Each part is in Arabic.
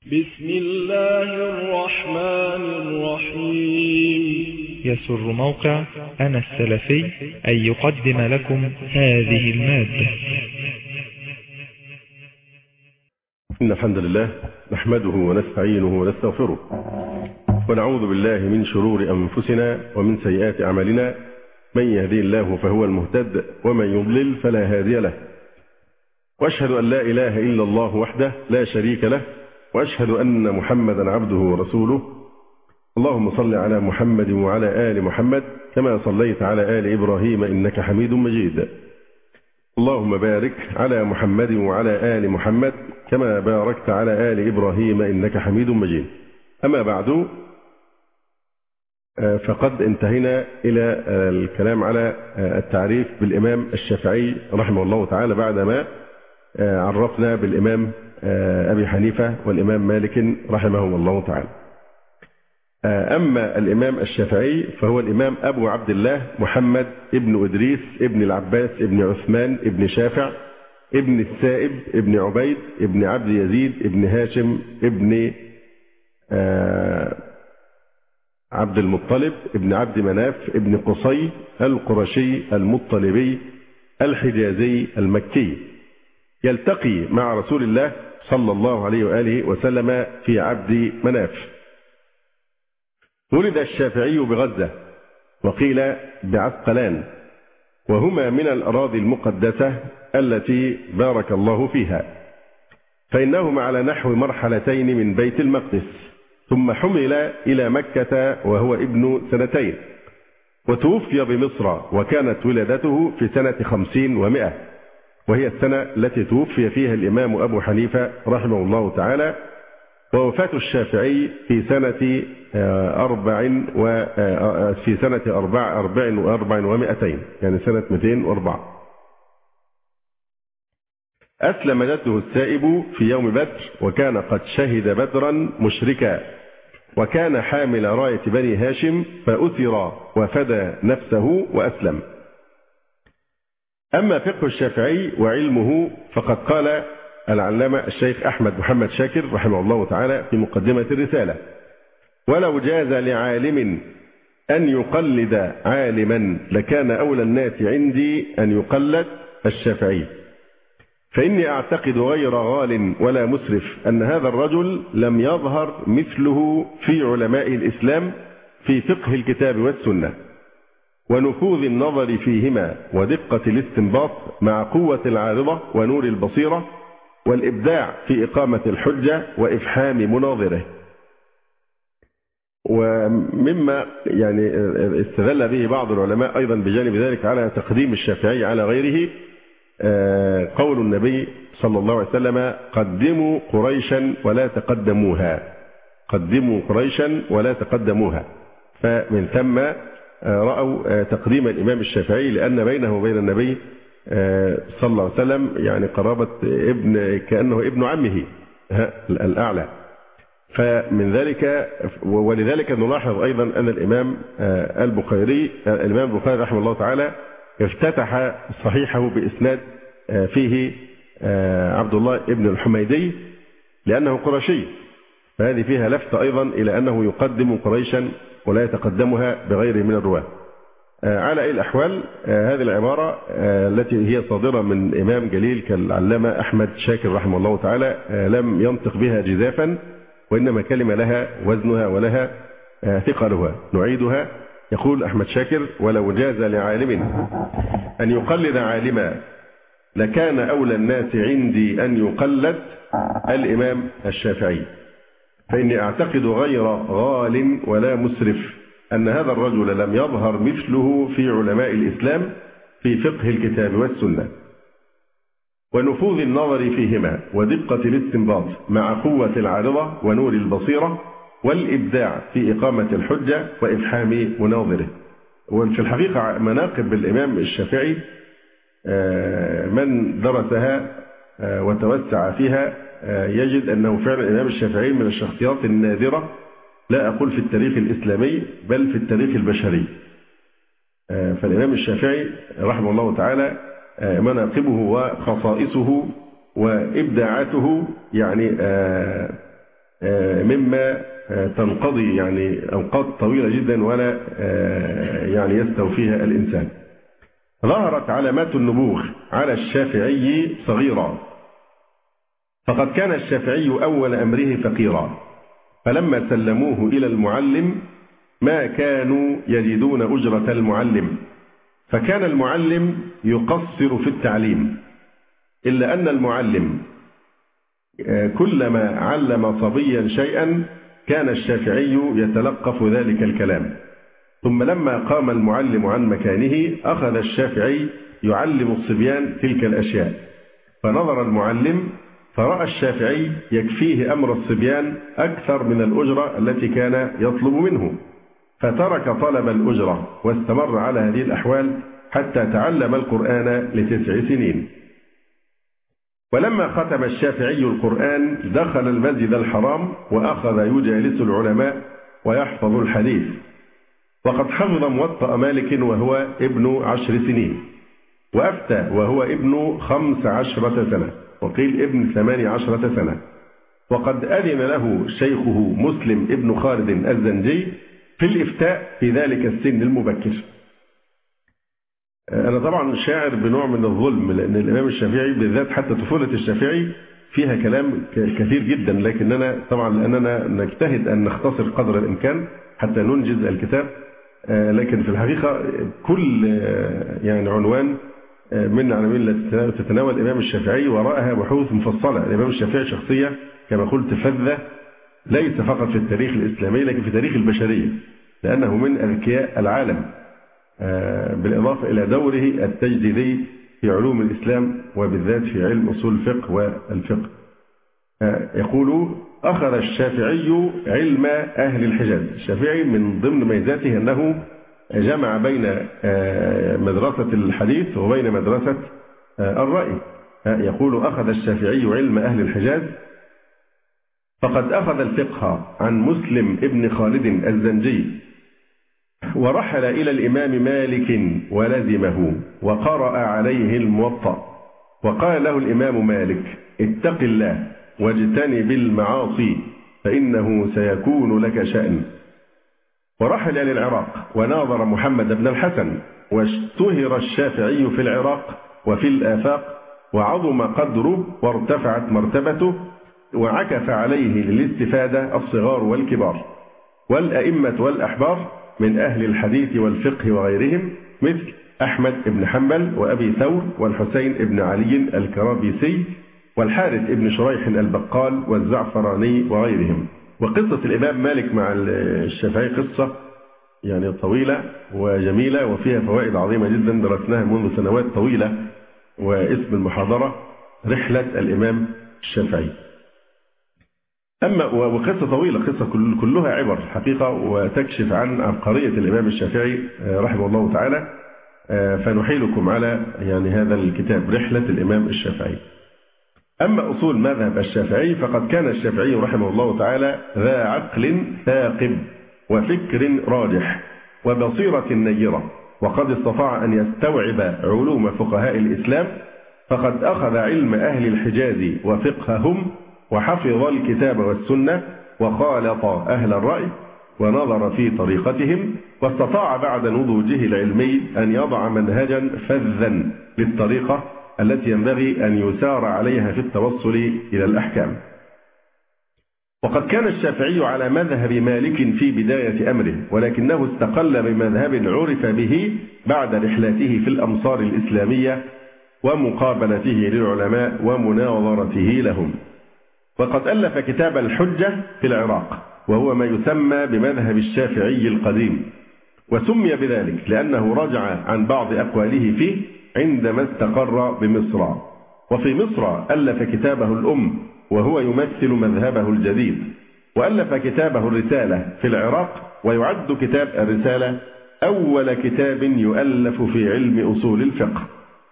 بسم الله الرحمن الرحيم. يسر موقع أنا السلفي أن يقدم لكم هذه المادة. إن الحمد لله نحمده ونستعينه ونستغفره ونعوذ بالله من شرور أنفسنا ومن سيئات أعمالنا، من يهدي الله فهو المهتد ومن يضلل فلا هادي له، وأشهد أن لا إله إلا الله وحده لا شريك له، وأشهد أن محمدا عبده ورسوله. اللهم صل على محمد وعلى آل محمد كما صليت على آل إبراهيم إنك حميد مجيد. اللهم بارك على محمد وعلى آل محمد كما باركت على آل إبراهيم إنك حميد مجيد. أما بعد، فقد انتهينا إلى الكلام على التعريف بالإمام الشافعي رحمه الله تعالى، بعدما عرفنا بالإمام أبي حنيفة والإمام مالك رحمهم الله تعالى. أما الإمام الشافعي فهو الإمام أبو عبد الله محمد ابن إدريس ابن العباس ابن عثمان ابن شافع ابن السائب ابن عبيد ابن عبد يزيد ابن هاشم ابن عبد المطلب ابن عبد مناف ابن قصي القرشي المطلبي الحجازي المكي، يلتقي مع رسول الله صلى الله عليه وآله وسلم في عبد مناف. ولد الشافعي بغزة وقيل بعسقلان، وهما من الأراضي المقدسة التي بارك الله فيها، فإنهما على نحو مرحلتين من بيت المقدس، ثم حمل إلى مكة وهو ابن 2 سنين، وتوفي بمصر، وكانت ولادته في سنة 50 و100، وهي السنة التي توفي فيها الإمام أبو حنيفة رحمه الله تعالى. ووفاة الشافعي في سنة 4 يعني سنة 204. أسلم جده السائب في يوم بدر، وكان قد شهد بدرا مشركا، وكان حامل راية بني هاشم، فأسر وفدى نفسه وأسلم. أما فقه الشافعي وعلمه فقد قال العلامة الشيخ أحمد محمد شاكر رحمه الله تعالى في مقدمة الرسالة: ولو جاز لعالم أن يقلد عالما لكان أولى الناس عندي أن يقلد الشافعي، فإني أعتقد غير غال ولا مسرف أن هذا الرجل لم يظهر مثله في علماء الإسلام في فقه الكتاب والسنة ونفوذ النظر فيهما ودقة الاستنباط مع قوة العارضة ونور البصيرة والإبداع في إقامة الحجة وإفحام مناظره. ومما يعني استدل به بعض العلماء أيضا بجانب ذلك على تقديم الشافعي على غيره قول النبي صلى الله عليه وسلم: قدموا قريشا ولا تقدموها، قدموا قريشا ولا تقدموها. فمن ثم رأوا تقديم الإمام الشافعي، لأن بينه وبين النبي صلى الله عليه وسلم يعني قرابة ابن، كأنه ابن عمه الأعلى. فمن ذلك ولذلك نلاحظ أيضا أن الإمام البخاري رحمه الله تعالى افتتح صحيحه بإسناد فيه عبد الله ابن الحميدي لأنه قرشي، فهذه فيها لفت أيضا إلى أنه يقدم قريشا ولا يتقدمها بغيره من الرواة. على أي الأحوال، هذه العبارة التي هي صادرة من إمام جليل كالعلامة أحمد شاكر رحمه الله تعالى لم ينطق بها جزافا، وإنما كلمة لها وزنها ولها ثقلها. نعيدها. يقول أحمد شاكر: ولو جاز لعالم أن يقلد عالما لكان أولى الناس عندي أن يقلد الإمام الشافعي، فإني أعتقد غير غال ولا مسرف أن هذا الرجل لم يظهر مثله في علماء الإسلام في فقه الكتاب والسنة ونفوذ النظر فيهما ودقة الاستنباط مع قوة العارضة ونور البصيرة والإبداع في إقامة الحجة وإفحام مناظره. وفي الحقيقة مناقب الإمام الشافعي من درسها وتوسع فيها يجد أنه فعلا الإمام الشافعي من الشخصيات النادرة، لا أقول في التاريخ الإسلامي بل في التاريخ البشري. فالإمام الشافعي رحمه الله تعالى مناقبه وخصائصه وإبداعاته يعني مما تنقضي يعني أوقات طويلة جدا ولا يعني يستوفيها الإنسان. ظهرت علامات النبوغ على الشافعي صغيرا، فقد كان الشافعي أول أمره فقيرا، فلما سلموه إلى المعلم ما كانوا يجدون أجرة المعلم، فكان المعلم يقصر في التعليم، إلا أن المعلم كلما علم صبيا شيئا كان الشافعي يتلقف ذلك الكلام، ثم لما قام المعلم عن مكانه أخذ الشافعي يعلم الصبيان تلك الأشياء، فنظر المعلم فرأى الشافعي يكفيه أمر الصبيان أكثر من الأجرة التي كان يطلب منه، فترك طلب الأجرة واستمر على هذه الأحوال حتى تعلم القرآن ل9 سنين. ولما ختم الشافعي القرآن دخل المسجد الحرام وأخذ يجالس العلماء ويحفظ الحديث، وقد حفظ موطأ مالك وهو ابن 10 سنين، وأفتى وهو ابن 15 سنة، وقيل ابن 18 سنة، وقد أذن له شيخه مسلم ابن خالد الزنجي في الإفتاء في ذلك السن المبكر. أنا طبعا شاعر بنوع من الظلم، لأن الإمام الشافعي بالذات حتى طفولة الشافعي فيها كلام كثير جدا، لكننا طبعا لأننا نجتهد أن نختصر قدر الإمكان حتى ننجز الكتاب، لكن في الحقيقة كل يعني عنوان من عناوين التي تتناول الإمام الشافعي وراءها بحوث مفصلة. الإمام الشافعي شخصية كما قلت فذة ليس فقط في التاريخ الإسلامي لكن في تاريخ البشرية، لأنه من أذكياء العالم، بالإضافة إلى دوره التجديدي في علوم الإسلام وبالذات في علم أصول الفقه والفقه. يقول أخذ الشافعي علم أهل الحجاز. الشافعي من ضمن ميزاته أنه جمع بين مدرسة الحديث وبين مدرسة الرأي. يقول أخذ الشافعي علم أهل الحجاز، فقد أخذ الفقه عن مسلم ابن خالد الزنجي، ورحل إلى الإمام مالك ولزمه وقرأ عليه الموطأ، وقال له الإمام مالك: اتق الله واجتنب المعاصي فإنه سيكون لك شأن. ورحل إلى العراق وناظر محمد بن الحسن، واشتهر الشافعي في العراق وفي الآفاق، وعظم قدره وارتفعت مرتبته، وعكف عليه للاستفادة الصغار والكبار والأئمة والأحبار من أهل الحديث والفقه وغيرهم، مثل أحمد بن حنبل وأبي ثور والحسين بن علي الكرابيسي والحارث بن شريح البقال والزعفراني وغيرهم. وقصة الإمام مالك مع الشافعي قصة يعني طويلة وجميلة وفيها فوائد عظيمة جدا درسناها منذ سنوات طويلة، واسم المحاضرة رحلة الإمام الشافعي. أما وقصة طويلة، قصة كلها عبر حقيقة وتكشف عن عبقرية الإمام الشافعي رحمه الله تعالى، فنحيلكم على يعني هذا الكتاب رحلة الإمام الشافعي. أما أصول مذهب الشافعي فقد كان الشافعي رحمه الله تعالى ذا عقل ثاقب وفكر راجح وبصيرة نيرة، وقد استطاع أن يستوعب علوم فقهاء الإسلام، فقد أخذ علم أهل الحجاز وفقههم، وحفظ الكتاب والسنة، وخالط أهل الرأي ونظر في طريقتهم، واستطاع بعد نضوجه العلمي أن يضع منهجا فذا للطريقة التي ينبغي أن يسار عليها في التوصل إلى الأحكام. وقد كان الشافعي على مذهب مالك في بداية أمره، ولكنه استقل بمذهب عرف به بعد رحلاته في الأمصار الإسلامية ومقابلته للعلماء ومناظرته لهم. وقد ألف كتاب الحجة في العراق، وهو ما يسمى بمذهب الشافعي القديم، وسمي بذلك لأنه رجع عن بعض أقواله فيه عندما استقر بمصر. وفي مصر ألف كتابه الأم وهو يمثل مذهبه الجديد، وألف كتابه الرسالة في العراق، ويعد كتاب الرسالة أول كتاب يؤلف في علم أصول الفقه.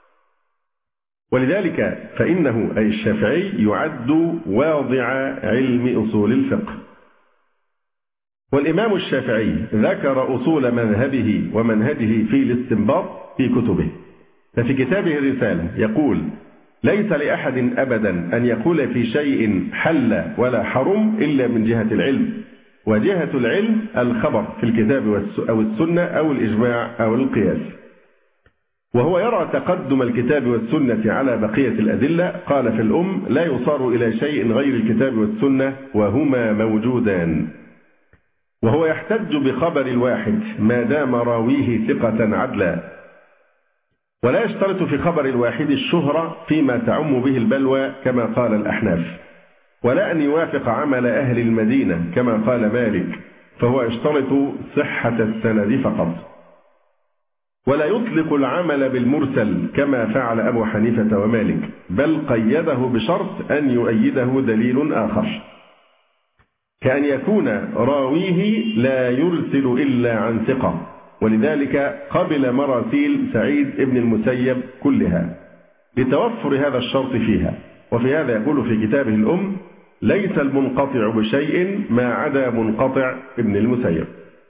ولذلك فإنه أي الشافعي يعد واضع علم أصول الفقه. والإمام الشافعي ذكر أصول مذهبه ومنهجه في الاستنباط في كتبه، ففي كتابه الرسالة يقول: ليس لأحد أبدا أن يقول في شيء حل ولا حرم إلا من جهة العلم، وجهة العلم الخبر في الكتاب أو السنة أو الإجماع أو القياس. وهو يرى تقدم الكتاب والسنة على بقية الأدلة. قال في الأم: لا يصار إلى شيء غير الكتاب والسنة وهما موجودان. وهو يحتج بخبر الواحد ما دام راويه ثقة عدلا، ولا يشترط في خبر الواحد الشهرة فيما تعم به البلوى كما قال الأحناف، ولا أن يوافق عمل أهل المدينة كما قال مالك، فهو يشترط صحة السند فقط. ولا يطلق العمل بالمرسل كما فعل أبو حنيفة ومالك، بل قيده بشرط أن يؤيده دليل آخر، كأن يكون راويه لا يرسل إلا عن ثقة، ولذلك قبل مراسيل سعيد بن المسيب كلها لتوفر هذا الشرط فيها. وفي هذا يقول في كتابه الأم: ليس المنقطع بشيء ما عدا منقطع ابن المسيب.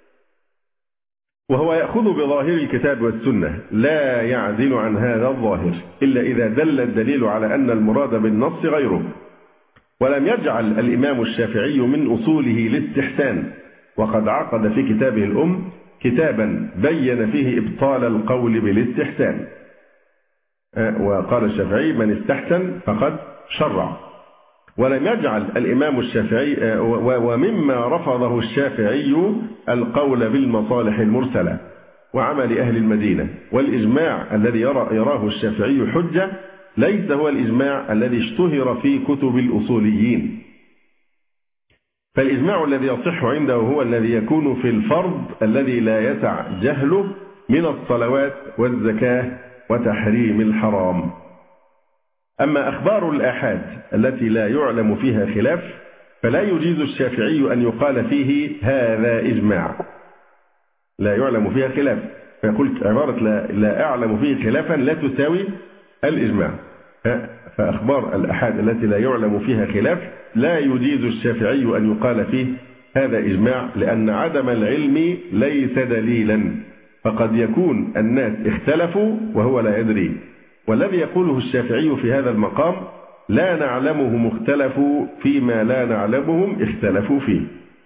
وهو يأخذ بظاهر الكتاب والسنة، لا يعدل عن هذا الظاهر إلا إذا دل الدليل على أن المراد بالنص غيره. ولم يجعل الإمام الشافعي من أصوله الاستحسان، وقد عقد في كتابه الأم كتابا بين فيه إبطال القول بالاستحسان. وقال الشافعي: من استحسن فقد شرع. ولم يجعل الإمام الشافعي ومما رفضه الشافعي القول بالمصالح المرسلة وعمل أهل المدينة. والإجماع الذي يراه الشافعي حجة ليس هو الإجماع الذي اشتهر في كتب الأصوليين، فالإجماع الذي يصح عنده هو الذي يكون في الفرض الذي لا يسع جهله من الصلوات والزكاة وتحريم الحرام. أما أخبار الآحاد التي لا يعلم فيها خلاف فلا يجيز الشافعي أن يقال فيه هذا إجماع، لا يعلم فيها خلاف، فيقول عبارة لا أعلم فيه خلافا لا تساوي الإجماع. فأخبار الآحاد التي لا يعلم فيها خلاف لا يجيز الشافعي أن يقال فيه هذا إجماع، لأن عدم العلم ليس دليلا، فقد يكون الناس اختلفوا وهو لا يدري. والذي يقوله الشافعي في هذا المقام: لا نعلمهم اختلفوا فيما لا نعلمهم اختلفوا فيه.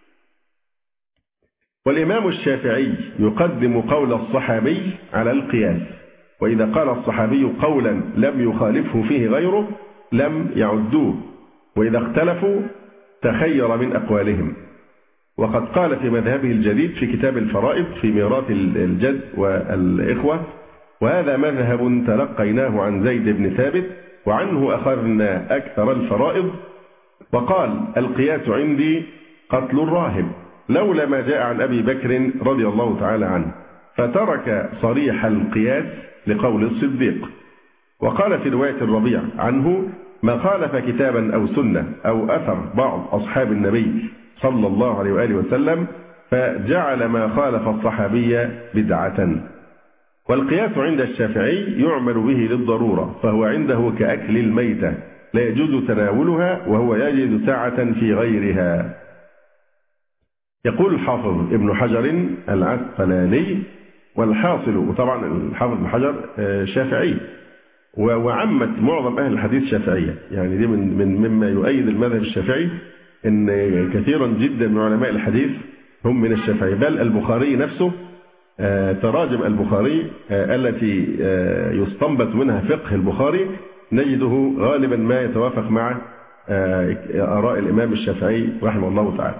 والإمام الشافعي يقدم قول الصحابي على القياس، وإذا قال الصحابي قولا لم يخالفه فيه غيره لم يعدوه، وإذا اختلفوا تخير من أقوالهم. وقد قال في مذهبه الجديد في كتاب الفرائض في ميراث الجد والإخوة: وهذا مذهب تلقيناه عن زيد بن ثابت وعنه أخذنا أكثر الفرائض. وقال: القياس عندي قتل الراهب، لولا ما جاء عن أبي بكر رضي الله تعالى عنه، فترك صريح القياس لقول الصديق. وقال في رواية الربيع عنه: ما خالف كتابا أو سنة أو أثر بعض أصحاب النبي صلى الله عليه وآله وسلم فجعل ما خالف الصحابية بدعة. والقياس عند الشافعي يعمل به للضرورة، فهو عنده كأكل الميتة لا يجوز تناولها وهو يجد سعة في غيرها. يقول الحافظ ابن حجر العسقلاني: والحاصل، وطبعا الحافظ ابن حجر شافعي وعمت معظم أهل الحديث شافعية، يعني دي مما يؤيد المذهب الشافعي إن كثيرا جدا من علماء الحديث هم من الشافعية. بل البخاري نفسه تراجم البخاري التي يستنبط منها فقه البخاري نجده غالبا ما يتوافق مع آراء الإمام الشافعي رحمه الله تعالى.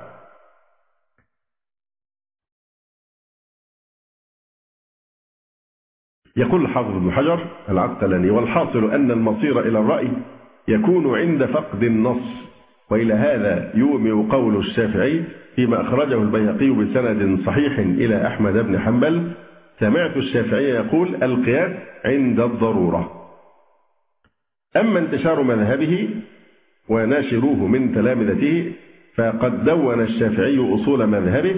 يقول الحافظ ابن حجر العسقلاني: والحاصل أن المصير إلى الرأي يكون عند فقد النص، وإلى هذا يومئ قول الشافعي فيما أخرجه البيهقي بسند صحيح إلى أحمد بن حنبل: سمعت الشافعي يقول: القياس عند الضرورة. أما انتشار مذهبه وناشروه من تلامذته فقد دون الشافعي أصول مذهبه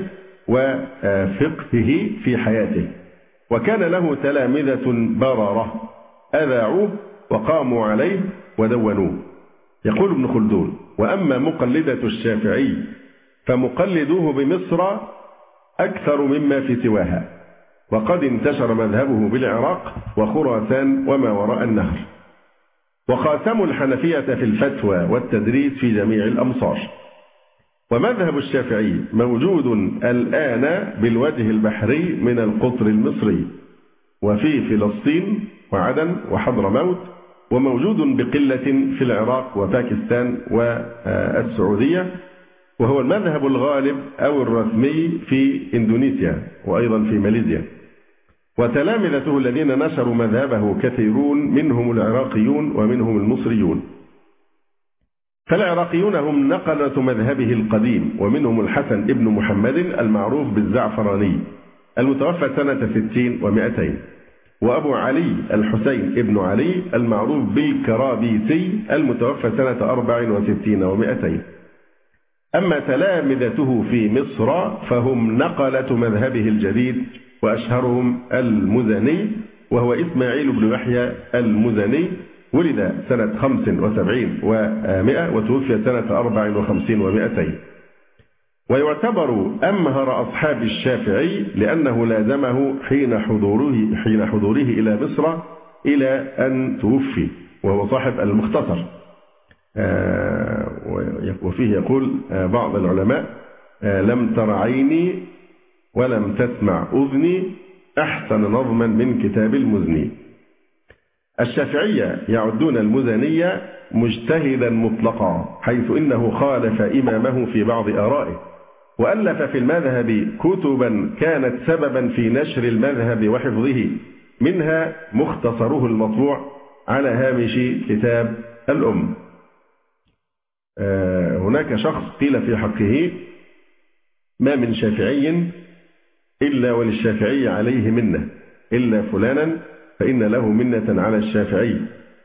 وفقهه في حياته، وكان له تلامذة بررة أذاعوه وقاموا عليه ودونوه. يقول ابن خلدون: وأما مقلدة الشافعي فمقلدوه بمصر أكثر مما في سواها، وقد انتشر مذهبه بالعراق وخراسان وما وراء النهر. وقاسموا الحنفية في الفتوى والتدريس في جميع الأمصار. ومذهب الشافعي موجود الآن بالوجه البحري من القطر المصري، وفي فلسطين وعدن وحضرموت، وموجود بقلة في العراق وباكستان والسعودية، وهو المذهب الغالب أو الرسمي في إندونيسيا وأيضا في ماليزيا. وتلامذته الذين نشروا مذهبه كثيرون، منهم العراقيون ومنهم المصريون. فالعراقيون هم نقلة مذهبه القديم، ومنهم الحسن ابن محمد المعروف بالزعفراني المتوفى سنة 60 و200، وأبو علي الحسين ابن علي المعروف بالكرابيسي المتوفى سنة 64 و200. أما تلامذته في مصر فهم نقلة مذهبه الجديد، وأشهرهم المزني، وهو إسماعيل بن يحيى المزني، ولد سنة 75 و100 وتوفي سنة 54 و200. ويعتبر أمهر أصحاب الشافعي لأنه لازمه حين حضوره إلى مصر إلى أن توفي، وهو صاحب المختصر. وفيه يقول بعض العلماء: لم تر عيني ولم تسمع أذني أحسن نظما من كتاب المزني. الشافعية يعدون المزني مجتهدا مطلقا، حيث إنه خالف إمامه في بعض آرائه، وألف في المذهب كتبا كانت سببا في نشر المذهب وحفظه، منها مختصره المطبوع على هامش كتاب الأم. هناك شخص قيل في حقه: ما من شافعي إلا وللشافعي عليه منة، إلا فلانا فإن له منة على الشافعي.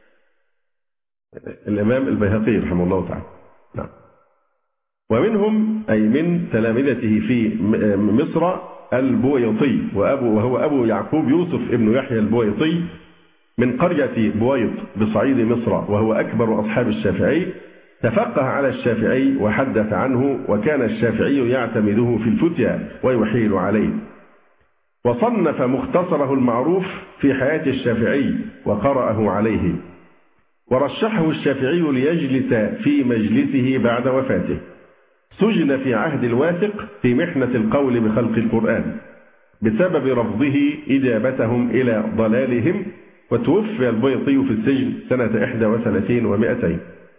الإمام البيهقي رحمه الله تعالى. نعم. ومنهم أي من تلامذته في مصر البويطي، وهو أبو يعقوب يوسف ابن يحيى البويطي من قرية بويط بصعيد مصر، وهو أكبر أصحاب الشافعي. تفقه على الشافعي وحدث عنه، وكان الشافعي يعتمده في الفتيا ويحيل عليه. وصنف مختصره المعروف في حياة الشافعي وقرأه عليه، ورشحه الشافعي ليجلس في مجلسه بعد وفاته. سجن في عهد الواثق في محنة القول بخلق القرآن بسبب رفضه إجابتهم إلى ضلالهم، وتوفي البيطي في السجن سنة 31 و200.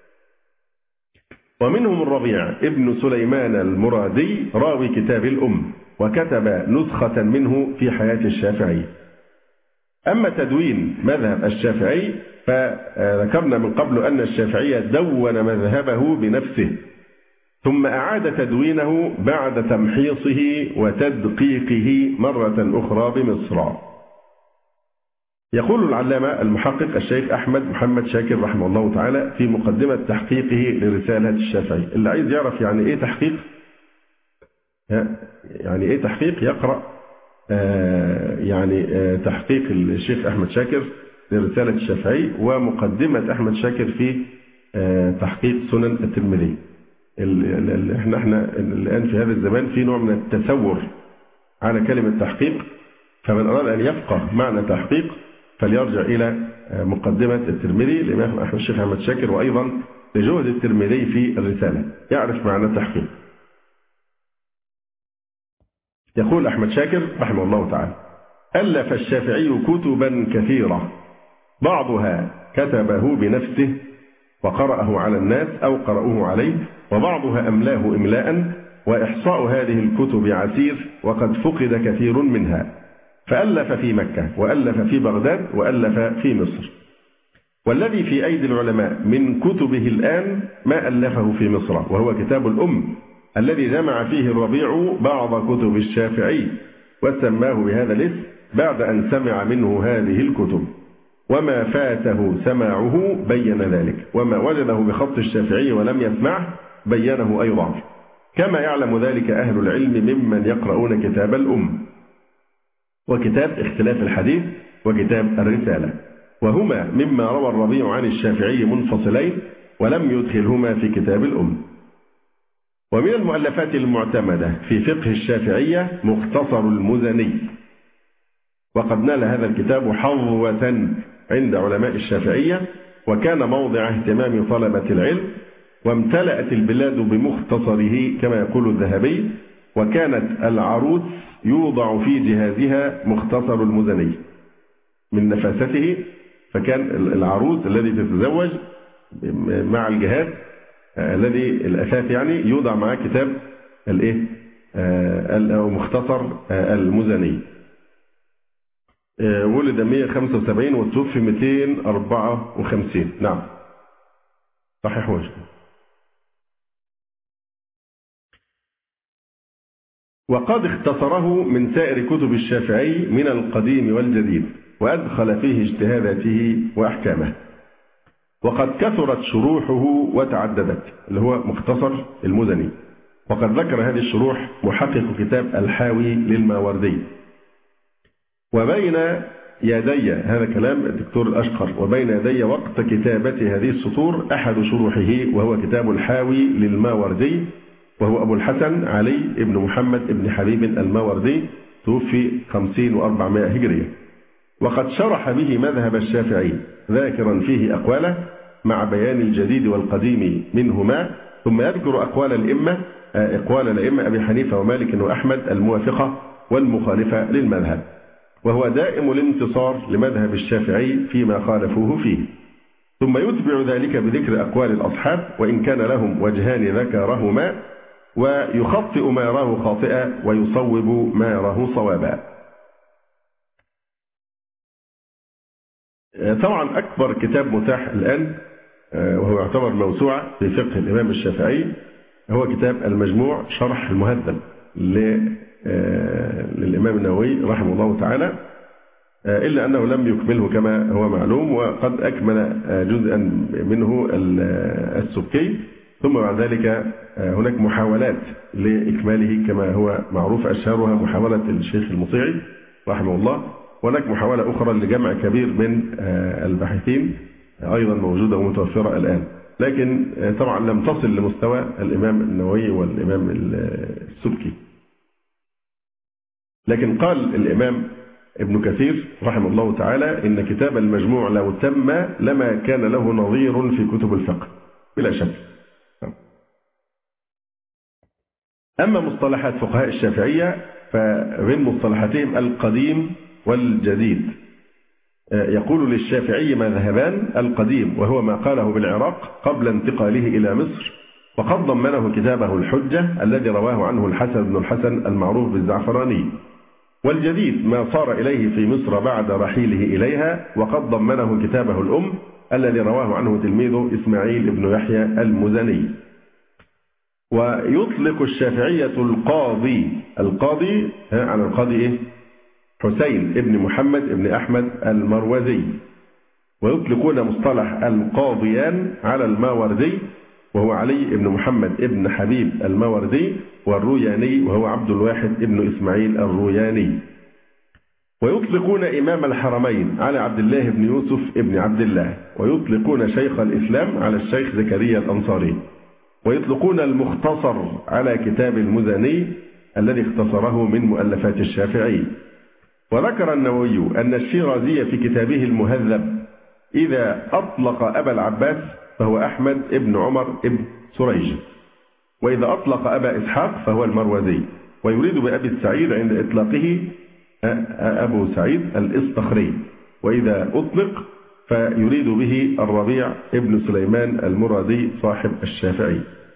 ومنهم الربيع ابن سليمان المرادي راوي كتاب الأم، وكتب نسخة منه في حياة الشافعي. أما تدوين مذهب الشافعي فذكرنا من قبل أن الشافعي دون مذهبه بنفسه، ثم أعاد تدوينه بعد تمحيصه وتدقيقه مرة أخرى بمصر. يقول العلامة المحقق الشيخ أحمد محمد شاكر رحمه الله تعالى في مقدمة تحقيقه لرسالة الشافعي. اللي عايز يعرف يعني إيه تحقيق، يعني إيه تحقيق، يقرأ تحقيق الشيخ أحمد شاكر لرسالة الشافعي، ومقدمة أحمد شاكر في تحقيق سنن الترمذي. احنا الآن في هذا الزمان في نوع من التسور على كلمة تحقيق، فمن أراد أن يفقه معنى تحقيق فليرجع إلى مقدمة الترمذي للإمام الشيخ أحمد شاكر، وأيضا لجهد الترمذي في الرسالة يعرف معنى التحقيق. يقول أحمد شاكر رحمه الله تعالى: ألف الشافعي كتبا كثيرة، بعضها كتبه بنفسه وقرأه على الناس أو قرأوه عليه، وبعضها أملاه إملاء، وإحصاء هذه الكتب عسير، وقد فقد كثير منها، فألف في مكة، وألف في بغداد، وألف في مصر. والذي في أيدي العلماء من كتبه الآن ما ألفه في مصر، وهو كتاب الأم الذي جمع فيه الربيع بعض كتب الشافعي، وسماه بهذا الاسم بعد أن سمع منه هذه الكتب. وما فاته سماعه بين ذلك، وما وجده بخط الشافعي ولم يسمعه بينه أيضا، كما يعلم ذلك أهل العلم ممن يقرؤون كتاب الأم وكتاب اختلاف الحديث وكتاب الرسالة، وهما مما روى الربيع عن الشافعي منفصلين، ولم يدخلهما في كتاب الأم. ومن المؤلفات المعتمدة في فقه الشافعية مختصر المزني، وقد نال هذا الكتاب حظوة عند علماء الشافعية، وكان موضع اهتمام طلبة العلم، وامتلأت البلاد بمختصره كما يقول الذهبي، وكانت العروس يوضع في جهازها مختصر المزني من نفاسته، فكان العروس الذي تتزوج مع الجهاز الذي الأثاث يعني يوضع معاه كتاب أو مختصر المزني. ولد 175 وتوفي 254. نعم صحيح وجه. وقد اختصره من سائر كتب الشافعي من القديم والجديد، وأدخل فيه اجتهاداته وأحكامه، وقد كثرت شروحه وتعددت، اللي هو مختصر المزني. وقد ذكر هذه الشروح محقق كتاب الحاوي للماوردي. وبين يدي، هذا كلام الدكتور الأشقر، وبين يدي وقت كتابة هذه السطور أحد شروحه، وهو كتاب الحاوي للماوردي، وهو أبو الحسن علي بن محمد بن حبيب الماوردي، توفي 50 و400 هجرية. وقد شرح به مذهب الشافعي ذاكرا فيه أقواله مع بيان الجديد والقديم منهما، ثم يذكر أقوال الأئمة أبي حنيفة ومالك وأحمد الموافقة والمخالفة للمذهب، وهو دائم الانتصار لمذهب الشافعي فيما خالفوه فيه. ثم يتبع ذلك بذكر أقوال الأصحاب وإن كان لهم وجهان ذكرهما، ويخطئ ما يراه خاطئا ويصوب ما يراه صوابا. طبعا أكبر كتاب متاح الآن وهو يعتبر موسوعة في فقه الإمام الشافعي هو كتاب المجموع شرح المهذب للإمام النووي رحمه الله تعالى، إلا أنه لم يكمله كما هو معلوم، وقد أكمل جزءا منه السبكي، ثم بعد ذلك هناك محاولات لإكماله كما هو معروف، أشهرها محاولة الشيخ المطيعي رحمه الله، وهناك محاولة أخرى لجمع كبير من الباحثين أيضا موجودة ومتوفرة الآن، لكن طبعا لم تصل لمستوى الإمام النووي والإمام السبكي. لكن قال الإمام ابن كثير رحمه الله تعالى إن كتاب المجموع لو تم لما كان له نظير في كتب الفقه بلا شك. أما مصطلحات فقهاء الشافعية فمن مصطلحاتهم القديم والجديد. يقول للشافعي مذهبان: القديم وهو ما قاله بالعراق قبل انتقاله إلى مصر، وقد ضمنه كتابه الحجة الذي رواه عنه الحسن بن الحسن المعروف بالزعفراني، والجديد ما صار إليه في مصر بعد رحيله إليها، وقد ضمنه كتابه الأم الذي رواه عنه تلميذه إسماعيل بن يحيى المزني. ويطلق الشافعية القاضي على القاضي حسين ابن محمد ابن أحمد المروزي، ويطلقون مصطلح القاضيان على الماوردي وهو علي بن محمد ابن حبيب الماوردي، والروياني وهو عبد الواحد ابن إسماعيل الروياني. ويطلقون إمام الحرمين على عبد الله بن يوسف ابن عبد الله، ويطلقون شيخ الإسلام على الشيخ زكريا الأنصاري، ويطلقون المختصر على كتاب المزني الذي اختصره من مؤلفات الشافعي. وذكر النووي أن الشيرازي في كتابه المهذب إذا أطلق أبا العباس فهو أحمد ابن عمر ابن سريج، وإذا أطلق أبا إسحاق فهو المروزي، ويريد بأبي السعيد عند إطلاقه أبو سعيد الإصطخري، وإذا أطلق فيريد به الربيع ابن سليمان المرادي صاحب الشافعي.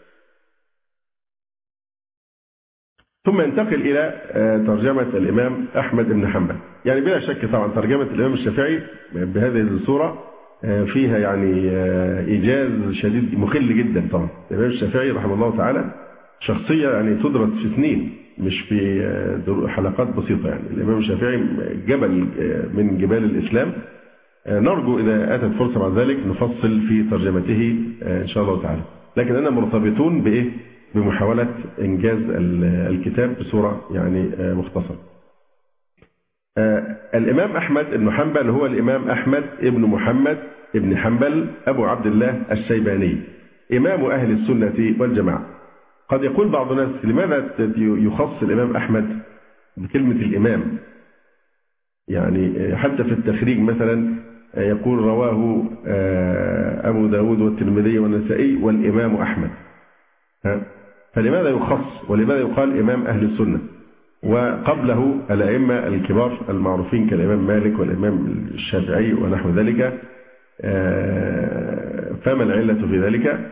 ثم ينتقل إلى ترجمة الإمام أحمد بن حنبل. يعني بلا شك طبعا ترجمة الإمام الشافعي بهذه الصورة فيها يعني إيجاز شديد مخل جدا. طبعا الإمام الشافعي رحمه الله تعالى شخصية يعني تدرس في سنين مش في حلقات بسيطة. يعني الإمام الشافعي جبل من جبال الإسلام. نرجو إذا أتت فرصة بعد ذلك نفصل في ترجمته إن شاء الله تعالى، لكننا مرتبطون بإيه؟ بمحاولة إنجاز الكتاب بصورة يعني مختصرة. الإمام أحمد بن حنبل هو الإمام أحمد بن محمد بن حنبل أبو عبد الله الشيباني، إمام أهل السنة والجماعة. قد يقول بعض الناس لماذا يخص الإمام أحمد بكلمة الإمام؟ يعني حتى في التخريج مثلا يقول رواه أبو داود والترمذي والنسائي والإمام أحمد. فلماذا يخص ولماذا يقال إمام أهل السنة وقبله الأئمة الكبار المعروفين كالإمام مالك والإمام الشافعي ونحو ذلك؟ فما العلة في ذلك؟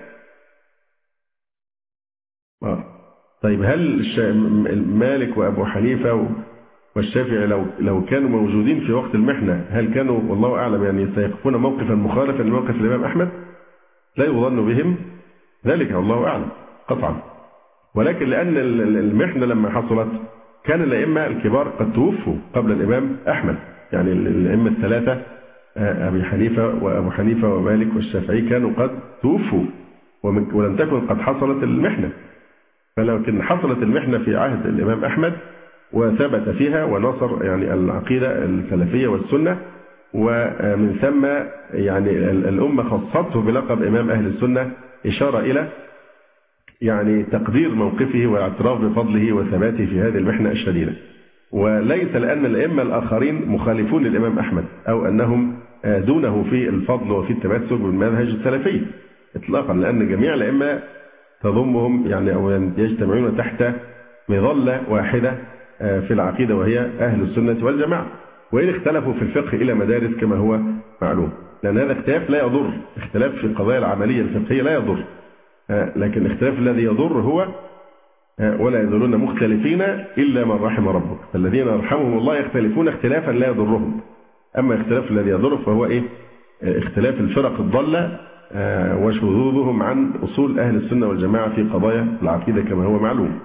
طيب هل مالك وأبو حنيفة والشافعي لو كانوا موجودين في وقت المحنة هل كانوا والله أعلم يعني سيقفون موقفا مخالفا لموقف الإمام أحمد؟ لا يظن بهم ذلك والله أعلم قطعا، ولكن لأن المحنة لما حصلت كان الأئمة الكبار قد توفوا قبل الإمام أحمد، يعني الأئمة الثلاثة أبي حنيفة وأبو حنيفة ومالك والشافعي كانوا قد توفوا ولم تكن قد حصلت المحنة. فلكن حصلت المحنة في عهد الإمام أحمد وثبت فيها ونصر يعني العقيدة السلفية والسنة، ومن ثم يعني الأمة خصته بلقب إمام أهل السنة إشارة إلى يعني تقدير موقفه والاعتراف بفضله وثباته في هذه المحنة الشديدة، وليس لأن الأئمة الآخرين مخالفون للإمام أحمد أو أنهم دونه في الفضل وفي التمسك بالمنهج السلفي إطلاقا، لأن جميع الأئمة تضمهم يعني أو يجتمعون تحت مظلة واحدة في العقيدة وهي أهل السنة والجماعة، وإن اختلفوا في الفقه إلى مدارس كما هو معلوم، لأن هذا اختلاف لا يضر، اختلاف في القضايا العملية الفقهية لا يضر، لكن الاختلاف الذي يضر هو ولا يزالون مختلفين إلا من رحم ربك، فالذين يرحمهم الله يختلفون اختلافا لا يضرهم، أما الاختلاف الذي يضر فهو اختلاف الفرق الضالة وشذوذهم عن أصول أهل السنة والجماعة في قضايا العقيدة كما هو معلوم.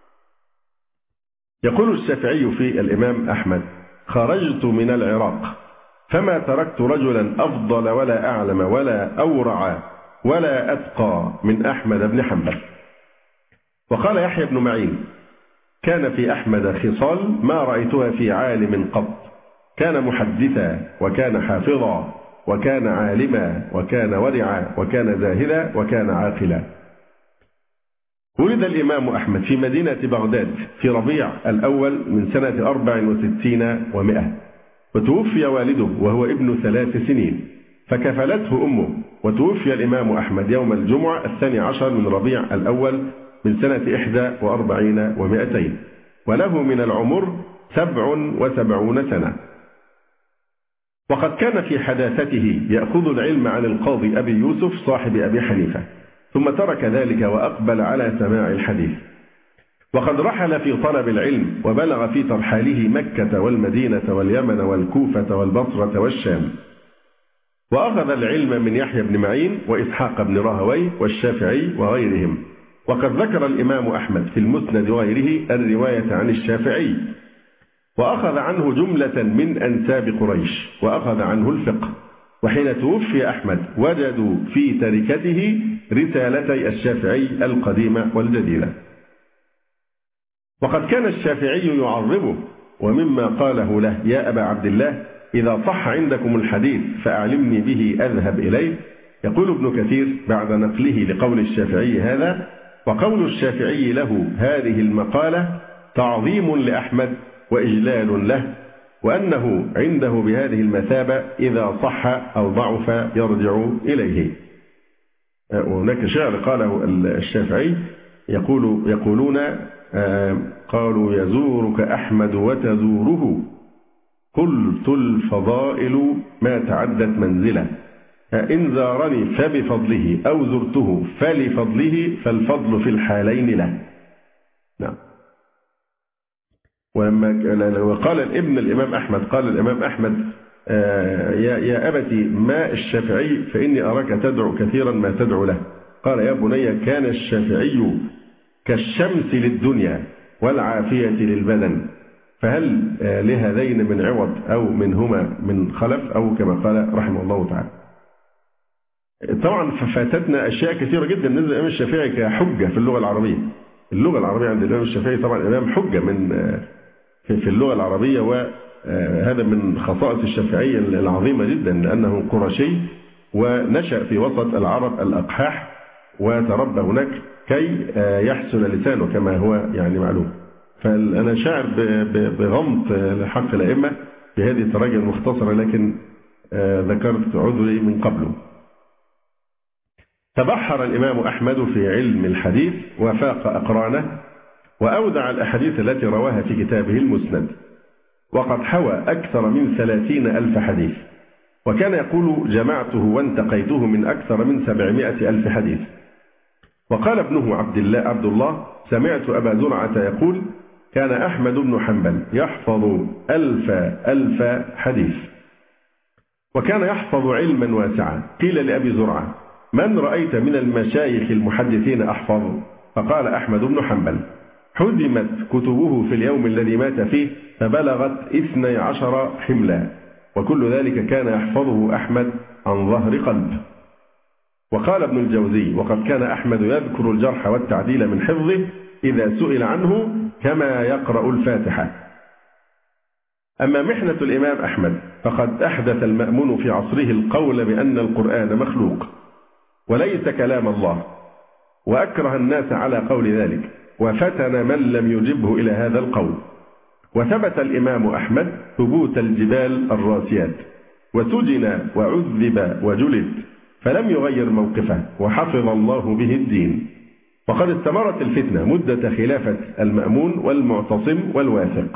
يقول الشافعي في الإمام أحمد: خرجت من العراق فما تركت رجلا أفضل ولا أعلم ولا أورع ولا أتقى من أحمد بن حنبل. وقال يحيى بن معين: كان في أحمد خصال ما رأيتها في عالم قط، كان محدثا وكان حافظا وكان عالما وكان ورعا وكان زاهدا وكان عاقلا. ولد الإمام أحمد في مدينة بغداد في ربيع الأول من سنة 64 و100، وتوفي والده وهو ابن 3 سنين فكفلته أمه، وتوفي الإمام أحمد يوم الجمعة 12 من ربيع الأول من سنة 41 و200، وله من العمر 77 سنة. وقد كان في حداثته يأخذ العلم عن القاضي أبي يوسف صاحب أبي حنيفة، ثم ترك ذلك وأقبل على سماع الحديث. وقد رحل في طلب العلم وبلغ في ترحاله مكة والمدينة واليمن والكوفة والبصرة والشام، وأخذ العلم من يحيى بن معين وإسحاق بن راهويه والشافعي وغيرهم. وقد ذكر الإمام أحمد في المسند وغيره الرواية عن الشافعي، وأخذ عنه جملة من أنساب قريش، وأخذ عنه الفقه. وحين توفي أحمد وجدوا في تركته رسالتي الشافعي القديمة والجديدة. وقد كان الشافعي يعظمه، ومما قاله له: يا أبا عبد الله إذا صح عندكم الحديث فأعلمني به أذهب إليه. يقول ابن كثير بعد نقله لقول الشافعي هذا: وقول الشافعي له هذه المقالة تعظيم لأحمد وإجلال له، وأنه عنده بهذه المثابة إذا صح أو ضعف يرجع إليه. وهناك شعر قاله الشافعي يقولون قالوا: يزورك أحمد وتزوره، قلت الفضائل ما تعدت منزله، إن زارني فبفضله أو زرته فلفضله، فالفضل في الحالين له. نعم. وقال الابن الإمام أحمد، قال الإمام أحمد: يا أبتي ما الشافعي فإني أراك تدعو كثيرا ما تدعو له. قال: يا بني كان الشافعي كالشمس للدنيا والعافية للبدن، فهل لهذين من عوض أو منهما من خلف، أو كما قال رحمه الله تعالى. طبعا فاتتنا أشياء كثيرة جدا بالنسبة للإمام الشافعي كحجة في اللغة العربية. اللغة العربية عند الإمام الشافعي طبعا إمام حجة في اللغة العربية، وهذا من خصائص الشافعي العظيمة جدا، لأنه قرشي ونشأ في وسط العرب الأقحاح وتربى هناك كي يحسن لسانه كما هو يعني معلوم. فأنا شاعر بغمط حق الأئمة بهذه التراجم المختصرة، لكن ذكرت عذري من قبله. تبحر الإمام أحمد في علم الحديث وفاق أقرانه، وأودع الأحاديث التي رواها في كتابه المسند، وقد حوى أكثر من 30,000 حديث، وكان يقول جمعته وانتقيته من أكثر من 700,000 حديث. وقال ابنه عبد الله سمعت أبا زرعة يقول كان أحمد بن حنبل يحفظ 1000 حديث، وكان يحفظ علما واسعا. قيل لأبي زرعة من رأيت من المشايخ المحدثين أحفظ؟ فقال أحمد بن حنبل. حزمت كتبه في اليوم الذي مات فيه فبلغت 12 حملا، وكل ذلك كان يحفظه أحمد عن ظهر قلب. وقال ابن الجوزي وقد كان أحمد يذكر الجرح والتعديل من حفظه إذا سئل عنه كما يقرأ الفاتحة. أما محنة الإمام أحمد فقد أحدث المأمون في عصره القول بأن القرآن مخلوق وليس كلام الله، وأكره الناس على قول ذلك، وفتن من لم يجبه إلى هذا القول. وثبت الإمام أحمد ثبوت الجبال الراسيات، وسجن وعذب وجلد، فلم يغير موقفه، وحفظ الله به الدين. وقد استمرت الفتنة مدة خلافة المأمون والمعتصم والواثق،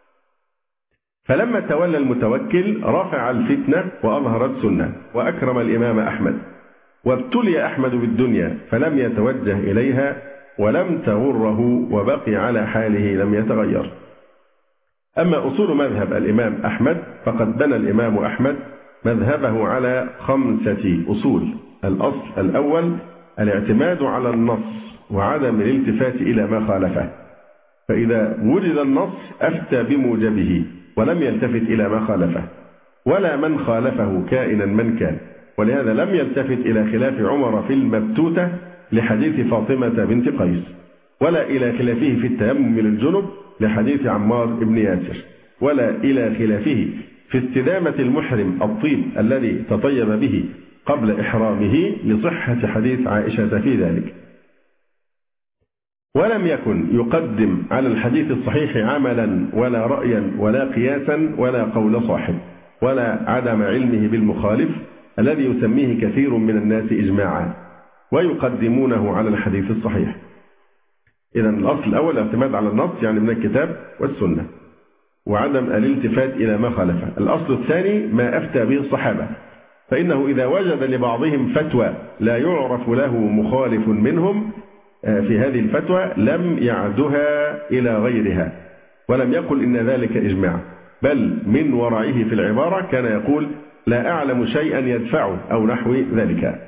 فلما تولى المتوكل رفع الفتنة وأظهر السنة وأكرم الإمام أحمد. وابتلي أحمد بالدنيا فلم يتوجه إليها ولم تغره، وبقي على حاله لم يتغير. أما أصول مذهب الإمام أحمد فقد بنى الإمام أحمد مذهبه على 5 أصول. الأصل الأول الاعتماد على النص وعدم الالتفات إلى ما خالفه، فإذا وجد النص أفتى بموجبه ولم يلتفت إلى ما خالفه ولا من خالفه كائنا من كان. ولهذا لم يلتفت إلى خلاف عمر في المبتوتة لحديث فاطمة بنت قيس، ولا إلى خلافه في التيمم للجنب لحديث عمار بن ياسر، ولا إلى خلافه في استدامة المحرم الطيب الذي تطيب به قبل إحرامه لصحة حديث عائشة في ذلك. ولم يكن يقدم على الحديث الصحيح عملا ولا رأيا ولا قياسا ولا قول صاحب ولا عدم علمه بالمخالف الذي يسميه كثير من الناس إجماعا ويقدمونه على الحديث الصحيح. إذن الأصل الأول الاعتماد على النص يعني من الكتاب والسنة وعدم الالتفات إلى ما خالفه. الأصل الثاني ما أفتى به الصحابة، فإنه إذا وجد لبعضهم فتوى لا يعرف له مخالف منهم في هذه الفتوى لم يعدها إلى غيرها ولم يقل إن ذلك إجماع، بل من ورعه في العبارة كان يقول لا أعلم شيئا يدفعه أو نحو ذلك.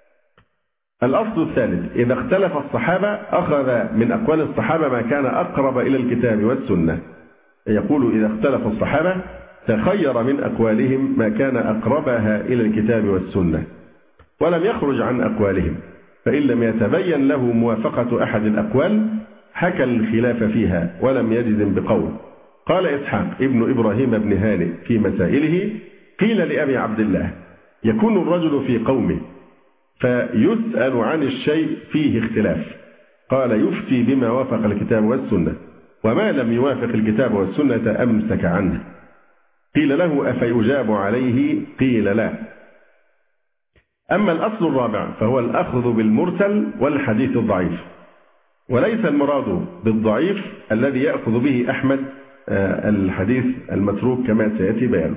الأصل الثالث إذا اختلف الصحابة أخذ من أقوال الصحابة ما كان أقرب إلى الكتاب والسنة. يقول إذا اختلف الصحابة تخير من أقوالهم ما كان أقربها إلى الكتاب والسنة ولم يخرج عن أقوالهم، فإن لم يتبين له موافقة أحد الأقوال حكى الخلاف فيها ولم يجزم بقول. قال إسحاق ابن إبراهيم بن هانئ في مسائله قيل لأبي عبد الله يكون الرجل في قومه فيسأل عن الشيء فيه اختلاف، قال يفتي بما وافق الكتاب والسنة، وما لم يوافق الكتاب والسنة أمسك عنه. قيل له أفيجاب عليه؟ قيل لا. أما الأصل الرابع فهو الأخذ بالمرسل والحديث الضعيف، وليس المراد بالضعيف الذي يأخذ به أحمد الحديث المتروك كما سيأتي بيانه.